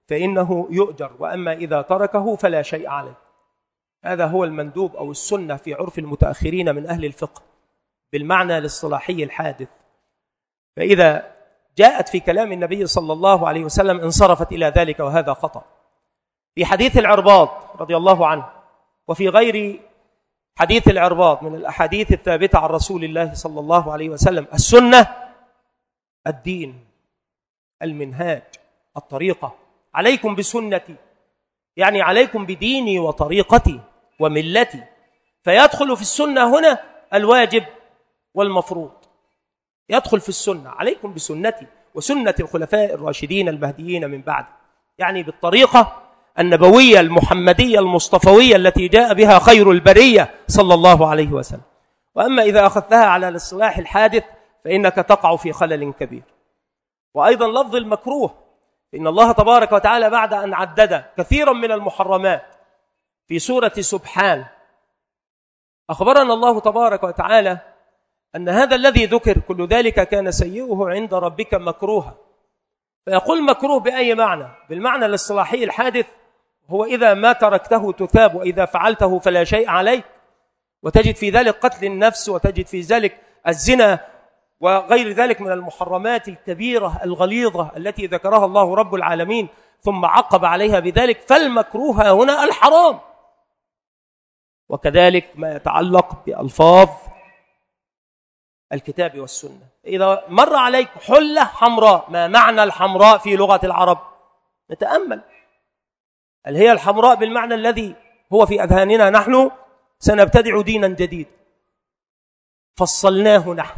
فإنه يؤجر، وأما إذا تركه فلا شيء عليه. هذا هو المندوب أو السنة في عرف المتأخرين من أهل الفقه بالمعنى الاصطلاحي الحادث. فإذا جاءت في كلام النبي صلى الله عليه وسلم انصرفت إلى ذلك، وهذا خطأ. في حديث العرباض رضي الله عنه وفي غير حديث العرباض من الأحاديث الثابتة عن رسول الله صلى الله عليه وسلم: السنة الدين، المنهاج، الطريقة. عليكم بسنتي، يعني عليكم بديني وطريقتي وملتي. فيدخل في السنة هنا الواجب والمفروض، يدخل في السنة. عليكم بسنتي وسنة الخلفاء الراشدين المهديين من بعد، يعني بالطريقة النبوية المحمدية المصطفوية التي جاء بها خير البرية صلى الله عليه وسلم. وأما إذا أخذتها على الاصطلاح الحادث فإنك تقع في خلل كبير. وأيضا لفظ المكروه، إن الله تبارك وتعالى بعد أن عدد كثيرا من المحرمات في سورة سبحان، أخبرنا الله تبارك وتعالى أن هذا الذي ذكر كل ذلك كان سيئه عند ربك مكروها. فيقول مكروه بأي معنى؟ بالمعنى الاصطلاحي الحادث، هو إذا ما تركته تثاب، وإذا فعلته فلا شيء عليك. وتجد في ذلك قتل النفس، وتجد في ذلك الزنا، وغير ذلك من المحرمات الكبيرة الغليظة التي ذكرها الله رب العالمين ثم عقب عليها بذلك. فالمكروه هنا الحرام. وكذلك ما يتعلق بألفاظ الكتاب والسنة. إذا مر عليك حلة حمراء، ما معنى الحمراء في لغة العرب؟ نتأمل، هل هي الحمراء بالمعنى الذي هو في أذهاننا نحن؟ سنبتدع دينا جديد فصلناه نحن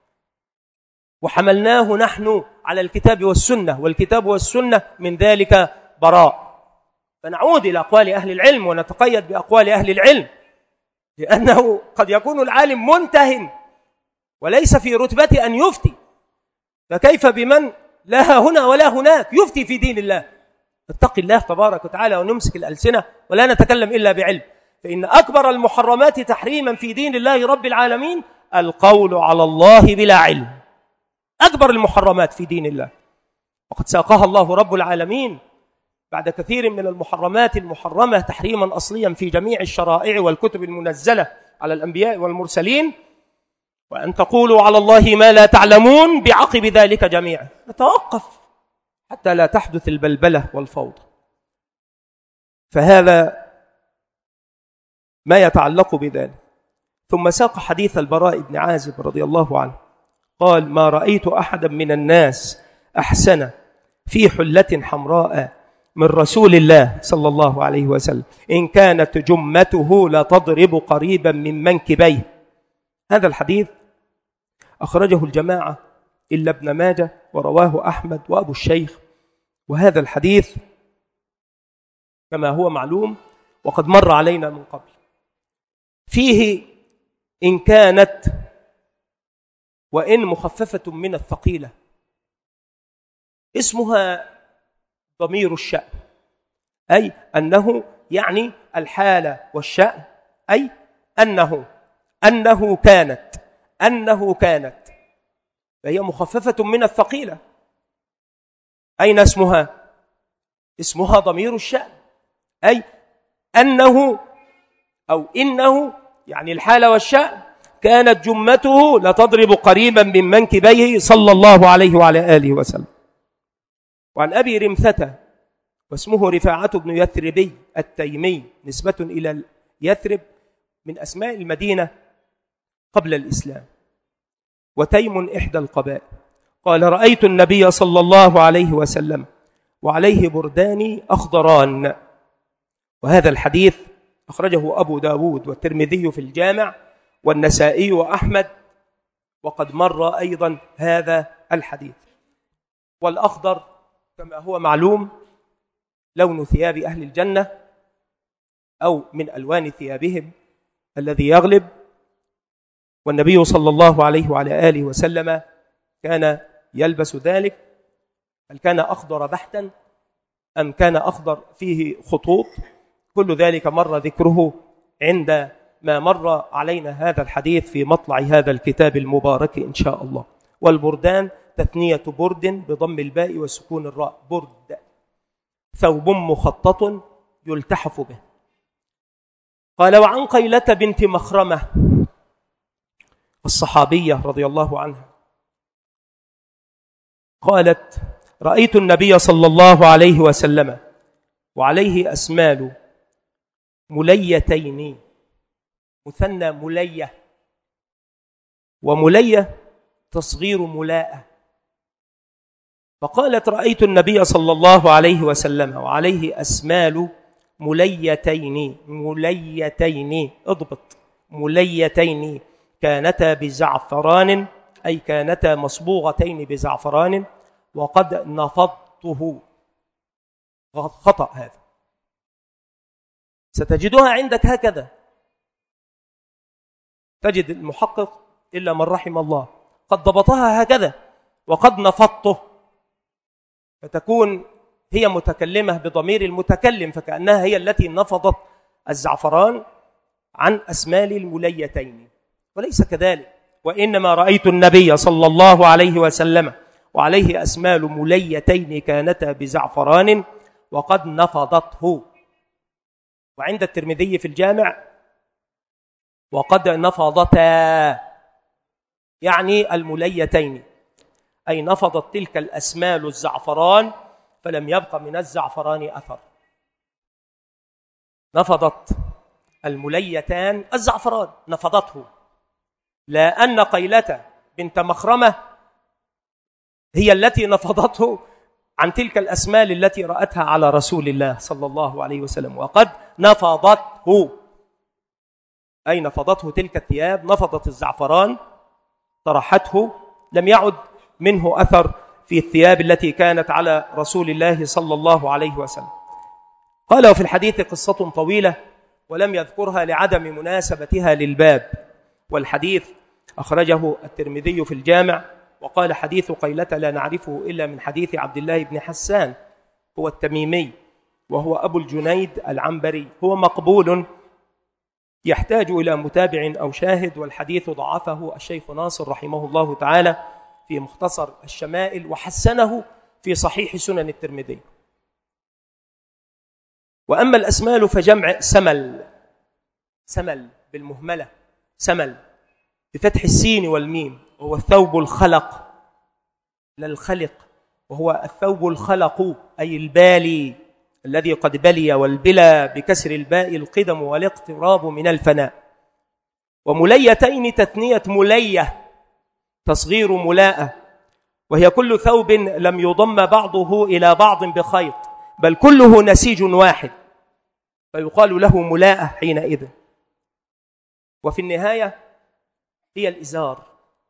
وحملناه نحن على الكتاب والسنة، والكتاب والسنة من ذلك براء. فنعود إلى أقوال أهل العلم ونتقيد بأقوال أهل العلم، لأنه قد يكون العالم منتهٍ وليس في رتبة أن يفتي، فكيف بمن لا هنا ولا هناك يفتي في دين الله؟ اتق الله تبارك وتعالى ونمسك الألسنة ولا نتكلم إلا بعلم. فإن أكبر المحرمات تحريما في دين الله رب العالمين القول على الله بلا علم، أكبر المحرمات في دين الله، وقد ساقها الله رب العالمين بعد كثير من المحرمات المحرمة تحريما أصليا في جميع الشرائع والكتب المنزلة على الأنبياء والمرسلين: وأن تقولوا على الله ما لا تعلمون، بعقب ذلك جميعا. نتوقف حتى لا تحدث البلبلة والفوضى. فهذا ما يتعلق بذلك. ثم ساق حديث البراء بن عازب رضي الله عنه قال: ما رأيت أحدا من الناس أحسن في حلة حمراء من رسول الله صلى الله عليه وسلم، إن كانت جمته لا تضرب قريبا من منكبيه. هذا الحديث أخرجه الجماعة إلا ابن ماجه، ورواه أحمد وأبو الشيخ. وهذا الحديث كما هو معلوم وقد مر علينا من قبل، فيه إن كانت وإن مخففة من الثقيلة، اسمها ضمير الشأن، أي أنه يعني الحالة والشأن، أي أنه أنه كانت أنه كانت فهي مخففة من الثقيلة. أين اسمها؟ اسمها ضمير الشأن، أي أنه أو إنه، يعني الحالة والشأن، كانت جمته لتضرب قريبا من منكبيه صلى الله عليه وعلى آله وسلم. وعن أبي رمثة واسمه رفاعة بن يثربي التيمي، نسبة إلى يثرب من أسماء المدينة قبل الإسلام، وتيم إحدى القبائل، قال: رأيت النبي صلى الله عليه وسلم وعليه بردان أخضران. وهذا الحديث أخرجه أبو داود والترمذي في الجامع والنسائي وأحمد، وقد مر أيضا هذا الحديث. والأخضر كما هو معلوم لون ثياب أهل الجنة أو من ألوان ثيابهم الذي يغلب. والنبي صلى الله عليه وعلى آله وسلم كان يلبس ذلك. هل كان أخضر بحتا أم كان أخضر فيه خطوط؟ كل ذلك مر ذكره عند ما مر علينا هذا الحديث في مطلع هذا الكتاب المبارك إن شاء الله. والبردان تثنية برد بضم الباء وسكون الراء، برد. ثوب مخطط يلتحف به. قال: وعن قيلة بنت مخرمة الصحابية رضي الله عنها قالت: رأيت النبي صلى الله عليه وسلم وعليه أسمال مليتين، مثنى ملية، وملية تصغير ملاءة. فقالت: رأيت النبي صلى الله عليه وسلم وعليه أسمال مليتين، مليتين اضبط، مليتين كانتا بزعفران، أي كانتا مصبوغتين بزعفران، وقد نفضته. خطأ هذا، ستجدها عندك هكذا، تجد المحقق إلا من رحم الله قد ضبطها هكذا، وقد نفضته، فتكون هي متكلمة بضمير المتكلم، فكأنها هي التي نفضت الزعفران عن أسمال المليتين، وليس كذلك. وإنما رأيت النبي صلى الله عليه وسلم وعليه أسمال مليتين كانتا بزعفران وقد نفضته. وعند الترمذي في الجامع: وقد نفضتا، يعني المليتين، أي نفضت تلك الأسمال الزعفران فلم يبق من الزعفران أثر. نفضت المليتان الزعفران، نفضته، لا أن قيلة بنت مخرمة هي التي نفضته عن تلك الأسمال التي رأتها على رسول الله صلى الله عليه وسلم. وقد نفضته، أي نفضته تلك الثياب، نفضت الزعفران، طرحته، لم يعد منه أثر في الثياب التي كانت على رسول الله صلى الله عليه وسلم. قال: وفي الحديث قصة طويلة ولم يذكرها لعدم مناسبتها للباب، والحديث أخرجه الترمذي في الجامع، وقال: حديث قيلة لا نعرفه إلا من حديث عبد الله بن حسان، هو التميمي، وهو أبو الجنيد العنبري، هو مقبول يحتاج إلى متابع أو شاهد، والحديث ضعفه الشيخ ناصر رحمه الله تعالى في مختصر الشمائل، وحسنه في صحيح سنن الترمذي. وأما الأسمال فجمع سمل، سمل بالمهملة، سمل بفتح السين والميم، وهو الثوب الخلق، لا الخلق، وهو الثوب الخلق أي البالي الذي قد بلي، والبلا بكسر الباء القدم والاقتراب من الفناء. ومليتين تثنية ملية، تصغير ملاءة، وهي كل ثوب لم يضم بعضه إلى بعض بخيط، بل كله نسيج واحد، فيقال له ملاءة حينئذ. وفي النهاية هي الإزار.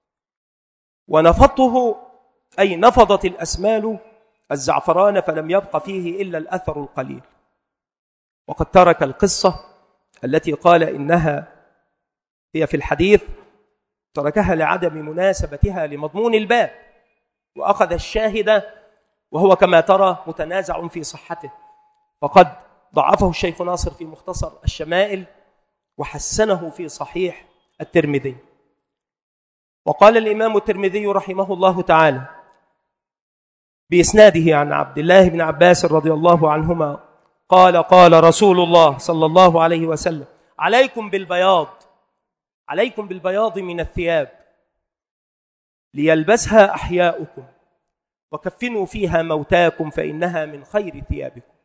ونفضته أي نفضت الأسمال الزعفران فلم يبق فيه إلا الأثر القليل. وقد ترك القصة التي قال إنها هي في الحديث، تركها لعدم مناسبتها لمضمون الباب، وأخذ الشاهد، وهو كما ترى متنازع في صحته، فقد ضعفه الشيخ ناصر في مختصر الشمائل، وحسنه في صحيح الترمذي. وقال الإمام الترمذي رحمه الله تعالى بإسناده عن عبد الله بن عباس رضي الله عنهما قال: قال رسول الله صلى الله عليه وسلم: عليكم بالبياض، عليكم بالبياض من الثياب، ليلبسها أحياؤكم، وكفنوا فيها موتاكم، فإنها من خير ثيابكم.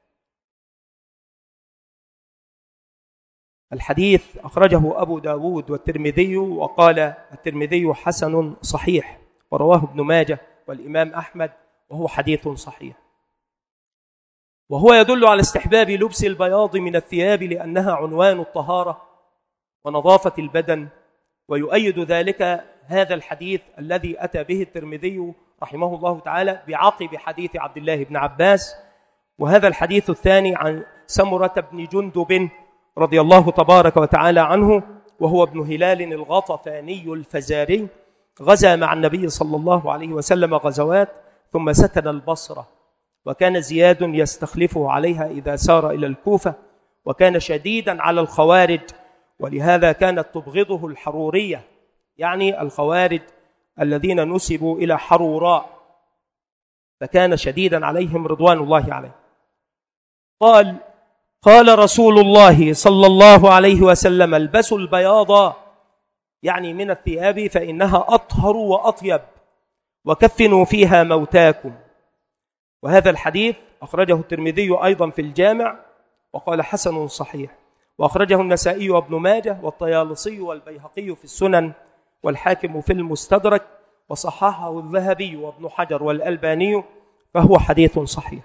الحديث أخرجه أبو داود والترمذي، وقال الترمذي حسن صحيح، ورواه ابن ماجه والإمام أحمد، وهو حديث صحيح. وهو يدل على استحباب لبس البياض من الثياب، لأنها عنوان الطهارة ونظافة البدن، ويؤيد ذلك هذا الحديث الذي أتى به الترمذي رحمه الله تعالى بعقب حديث عبد الله بن عباس. وهذا الحديث الثاني عن سمرة بن جندب رضي الله تبارك وتعالى عنه، وهو ابن هلال الغطفاني الفزاري، غزا مع النبي صلى الله عليه وسلم غزوات، ثم سكن البصرة، وكان زياد يستخلفه عليها إذا سار إلى الكوفة، وكان شديدا على الخوارج، ولهذا كانت تبغضه الحرورية، يعني الخوارج الذين نسبوا إلى حروراء، فكان شديدا عليهم رضوان الله عليه. قال قال رسول الله صلى الله عليه وسلم البسوا البياض يعني من الثياب فإنها أطهر وأطيب وكفنوا فيها موتاكم. وهذا الحديث أخرجه الترمذي أيضا في الجامع وقال حسن صحيح، وأخرجه النسائي وابن ماجه والطيالسي والبيهقي في السنن والحاكم في المستدرك، وصححه الذهبي وابن حجر والألباني، فهو حديث صحيح.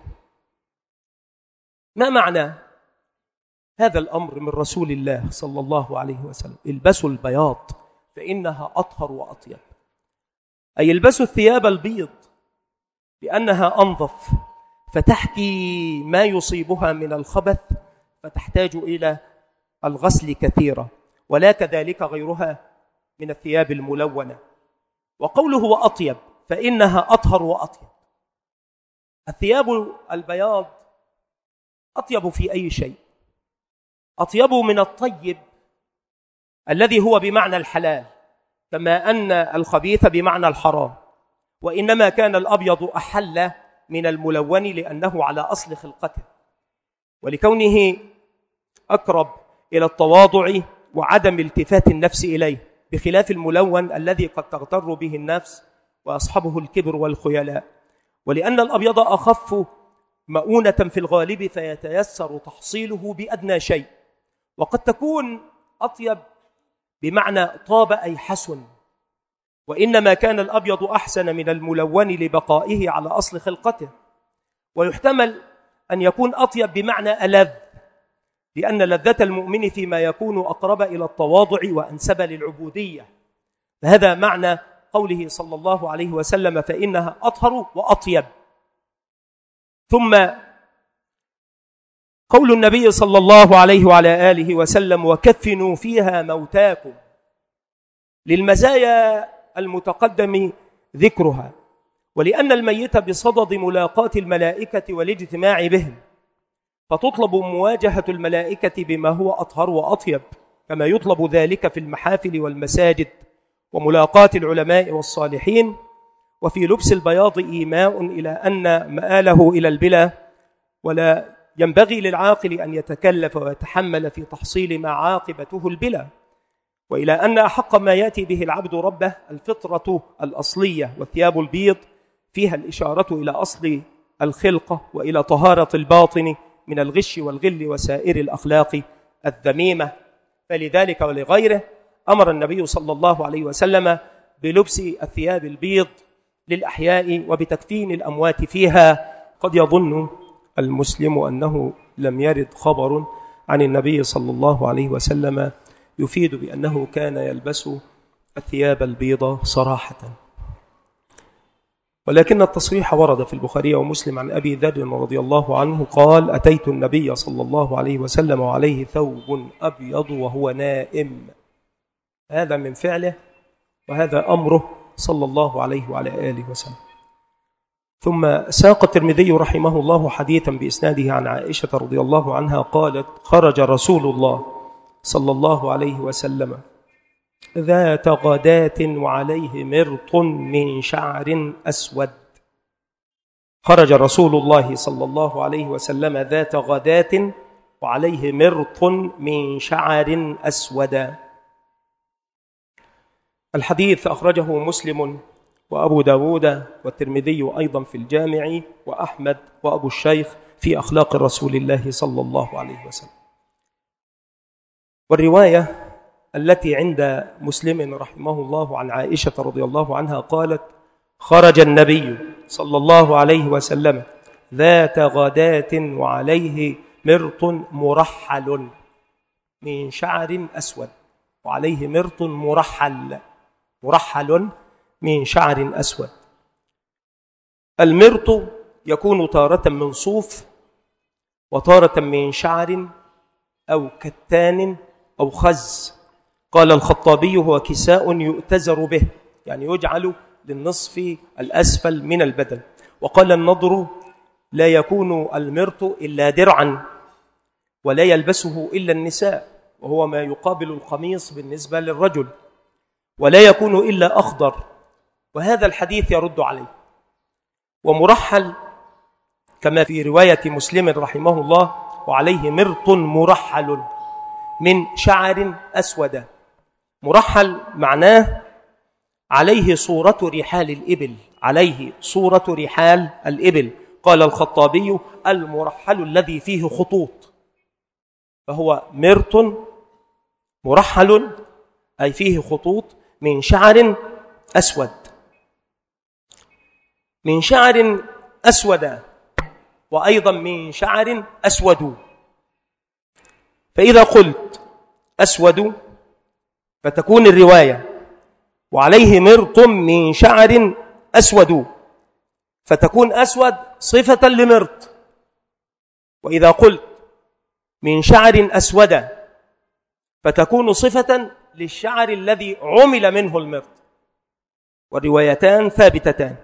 ما معنى هذا الأمر من رسول الله صلى الله عليه وسلم؟ البسوا البياض فإنها أطهر وأطيب، أي البسوا الثياب البيض لأنها أنظف، فتحكي ما يصيبها من الخبث فتحتاج إلى الغسل كثيرا، ولا كذلك غيرها من الثياب الملونة. وقوله وأطيب فإنها أطهر وأطيب، الثياب البياض أطيب في أي شيء، أطيب من الطيب الذي هو بمعنى الحلال، كما أن الخبيث بمعنى الحرام، وإنما كان الأبيض أحل من الملون لأنه على أصل خلقته، ولكونه أقرب إلى التواضع وعدم التفات النفس إليه، بخلاف الملون الذي قد تغتر به النفس وأصحبه الكبر والخيلاء. ولأن الأبيض أخف مؤونة في الغالب فيتيسر تحصيله بأدنى شيء، وقد تكون أطيب بمعنى طاب أي حسن، وإنما كان الأبيض أحسن من الملون لبقائه على أصل خلقته. ويحتمل أن يكون أطيب بمعنى ألذ، لأن لذة المؤمن فيما يكون أقرب إلى التواضع وأنسب للعبودية، فهذا معنى قوله صلى الله عليه وسلم فإنها أطهر وأطيب. ثم قول النبي صلى الله عليه وعلى آله وسلم وكفنوا فيها موتاكم، للمزايا المتقدم ذكرها، ولأن الميت بصدد ملاقاة الملائكة والاجتماع بهم، فتطلب مواجهة الملائكة بما هو أطهر وأطيب، كما يطلب ذلك في المحافل والمساجد وملاقاة العلماء والصالحين. وفي لبس البياض إيماء إلى أن مآله إلى البلا، ولا ينبغي للعاقل أن يتكلف ويتحمل في تحصيل ما عاقبته البلا، وإلى أن أحق ما يأتي به العبد ربه الفطرة الأصلية، والثياب البيض فيها الإشارة إلى أصل الخلقة وإلى طهارة الباطن من الغش والغل وسائر الأخلاق الذميمة. فلذلك ولغيره أمر النبي صلى الله عليه وسلم بلبس الثياب البيض للأحياء وبتكفين الأموات فيها. قد يظن المسلم أنه لم يرد خبر عن النبي صلى الله عليه وسلم يفيد بأنه كان يلبس الثياب البيض صراحة، ولكن التصريح ورد في البخاري ومسلم عن أبي ذر رضي الله عنه قال أتيت النبي صلى الله عليه وسلم وعليه ثوب أبيض وهو نائم. هذا من فعله وهذا أمره صلى الله عليه وعلى آله وسلم. ثم ساق الترمذي رحمه الله حديثا بإسناده عن عائشة رضي الله عنها قالت خرج رسول الله صلى الله عليه وسلم ذات غداة وعليه مرط من شعر أسود. خرج رسول الله صلى الله عليه وسلم ذات غداة وعليه مرط من شعر أسود. الحديث أخرجه مسلم وأبو داود والترمذي أيضا في الجامع وأحمد وأبو الشيخ في أخلاق رسول الله صلى الله عليه وسلم. والرواية التي عند مسلم رحمه الله عن عائشة رضي الله عنها قالت خرج النبي صلى الله عليه وسلم ذات غداة وعليه مرط مرحل من شعر أسود، وعليه مرط مرحل مرحل من شعر أسود. المرط يكون تارة من صوف وتارة من شعر أو كتان أو خز. قال الخطابي هو كساء يؤتزر به، يعني يجعل للنصف الأسفل من البدن. وقال النضر لا يكون المرط إلا درعا ولا يلبسه إلا النساء، وهو ما يقابل القميص بالنسبة للرجل، ولا يكون إلا أخضر، وهذا الحديث يرد عليه. ومرحل كما في رواية مسلم رحمه الله وعليه مرط مرحل من شعر أسود. مرحل معناه عليه صورة رحال الإبل، عليه صورة رحال الإبل. قال الخطابي: المرحل الذي فيه خطوط، فهو مرط مرحل أي فيه خطوط من شعر أسود، من شعر أسود، وأيضا من شعر أسود. فإذا قلت أسود فتكون الرواية وعليه مرط من شعر أسود، فتكون أسود صفة لمرط. وإذا قلت من شعر أسود فتكون صفة للشعر الذي عمل منه المرط، والروايتان ثابتتان.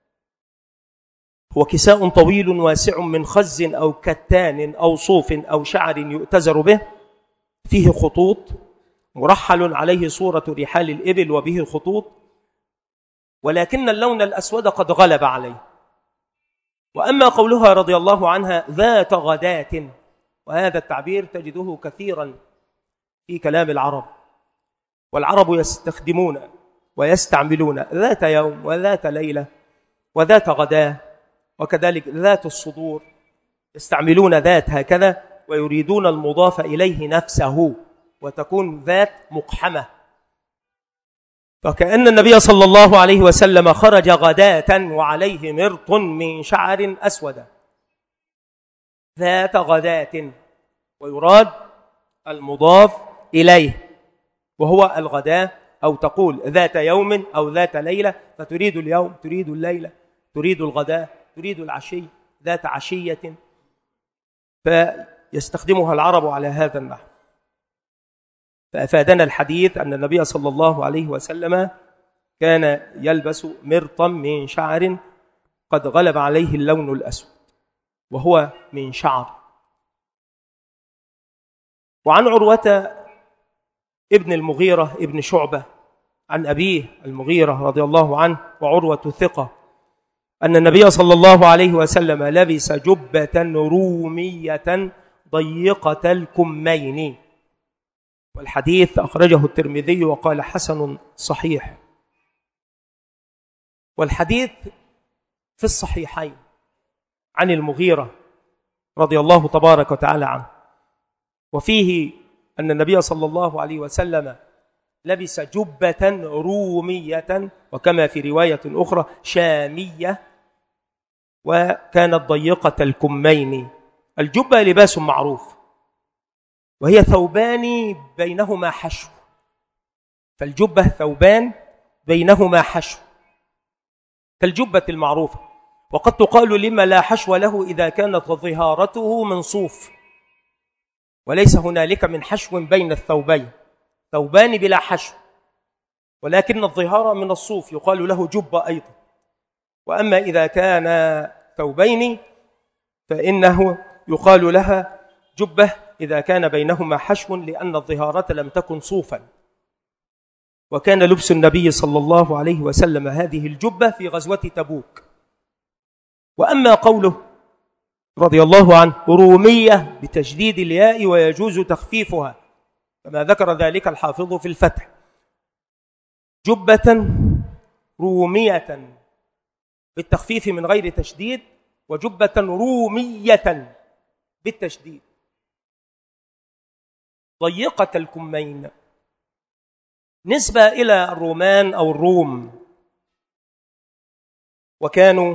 هو كساء طويل واسع من خز أو كتان أو صوف أو شعر يؤتزر به، فيه خطوط، مرحل عليه صورة رحال الإبل وبه خطوط، ولكن اللون الأسود قد غلب عليه. وأما قولها رضي الله عنها ذات غداة، وهذا التعبير تجده كثيرا في كلام العرب، والعرب يستخدمون ويستعملون ذات يوم وذات ليلة وذات غداة، وكذلك ذات الصدور، يستعملون ذات هكذا ويريدون المضاف إليه نفسه، وتكون ذات مقحمة. فكأن النبي صلى الله عليه وسلم خرج غداة وعليه مرط من شعر أسود، ذات غداة، ويراد المضاف إليه وهو الغداة، أو تقول ذات يوم أو ذات ليلة، فتريد اليوم، تريد الليلة، تريد الغداة، تريد العشي، ذات عشية، فيستخدمها العرب على هذا النحو. فأفادنا الحديث أن النبي صلى الله عليه وسلم كان يلبس مرطا من شعر قد غلب عليه اللون الأسود، وهو من شعر. وعن عروة ابن المغيرة ابن شعبة عن أبيه المغيرة رضي الله عنه، وعروة ثقة، أن النبي صلى الله عليه وسلم لبس جبة رومية ضيقة الكمين، والحديث أخرجه الترمذي وقال حسن صحيح. والحديث في الصحيحين عن المغيرة رضي الله تبارك وتعالى عنه، وفيه أن النبي صلى الله عليه وسلم لبس جبة رومية، وكما في رواية أخرى شامية، وكانت ضيقة الكمين. الجبة لباس معروف، وهي ثوبان بينهما حشو، فالجبة ثوبان بينهما حشو كالجبة المعروفة. وقد تقال لما لا حشو له إذا كانت ظهارته من صوف، وليس هنالك من حشو بين الثوبين، ثوبان بلا حشو، ولكن الظهارة من الصوف يقال له جبة أيضا. وأما إذا كان ثوبين فإنه يقال لها جبة إذا كان بينهما حشو، لأن الظهارة لم تكن صوفا. وكان لبس النبي صلى الله عليه وسلم هذه الجبة في غزوة تبوك. وأما قوله رضي الله عنه رومية بتشديد الياء ويجوز تخفيفها كما ذكر ذلك الحافظ في الفتح، جبة رومية بالتخفيف من غير تشديد، وجبة رومية بالتشديد ضيقة الكمين، نسبة إلى الرومان أو الروم، وكانوا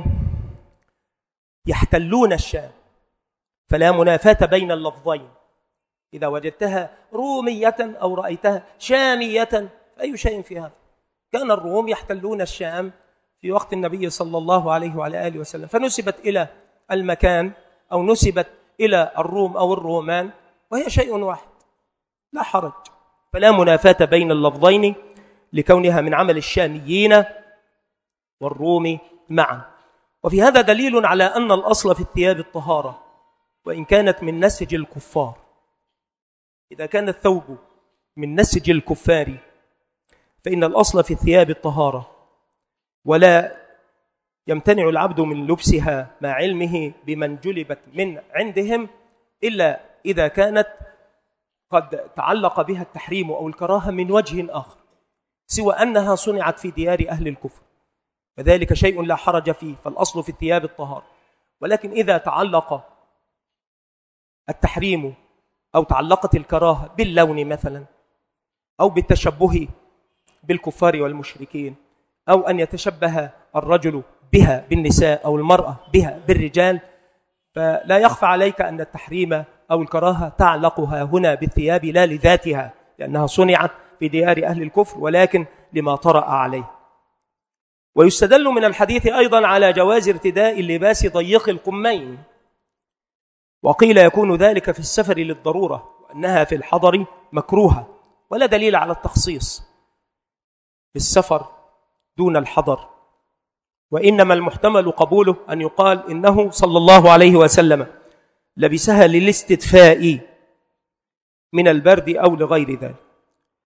يحتلون الشام، فلا منافاة بين اللفظين. إذا وجدتها رومية أو رأيتها شامية أي شيء في هذا. كان الروم يحتلون الشام في وقت النبي صلى الله عليه وعلى آله وسلم، فنسبت إلى المكان أو نسبت إلى الروم أو الرومان، وهي شيء واحد لا حرج، فلا منافاة بين اللفظين لكونها من عمل الشاميين والروم معا. وفي هذا دليل على أن الأصل في الثياب الطهارة، وإن كانت من نسج الكفار. إذا كان الثوب من نسج الكفار فإن الأصل في الثياب الطهارة، ولا يمتنع العبد من لبسها مع علمه بمن جلبت من عندهم إلا إذا كانت قد تعلق بها التحريم أو الكراهة من وجه آخر سوى أنها صنعت في ديار أهل الكفر، فذلك شيء لا حرج فيه، فالأصل في الثياب الطهارة. ولكن إذا تعلق التحريم أو تعلقت الكراهة باللون مثلا، أو بالتشبه بالكفار والمشركين، أو أن يتشبه الرجل بها بالنساء أو المرأة بها بالرجال، فلا يخفى عليك أن التحريم أو الكراهة تعلقها هنا بالثياب لا لذاتها، لأنها صنعت في ديار أهل الكفر ولكن لما طرأ عليه. ويستدل من الحديث أيضا على جواز ارتداء اللباس ضيق القمين، وقيل يكون ذلك في السفر للضرورة، وأنها في الحضر مكروهة، ولا دليل على التخصيص في السفر دون الحضر، وإنما المحتمل قبوله أن يقال إنه صلى الله عليه وسلم لبسها للاستدفاء من البرد أو لغير ذلك.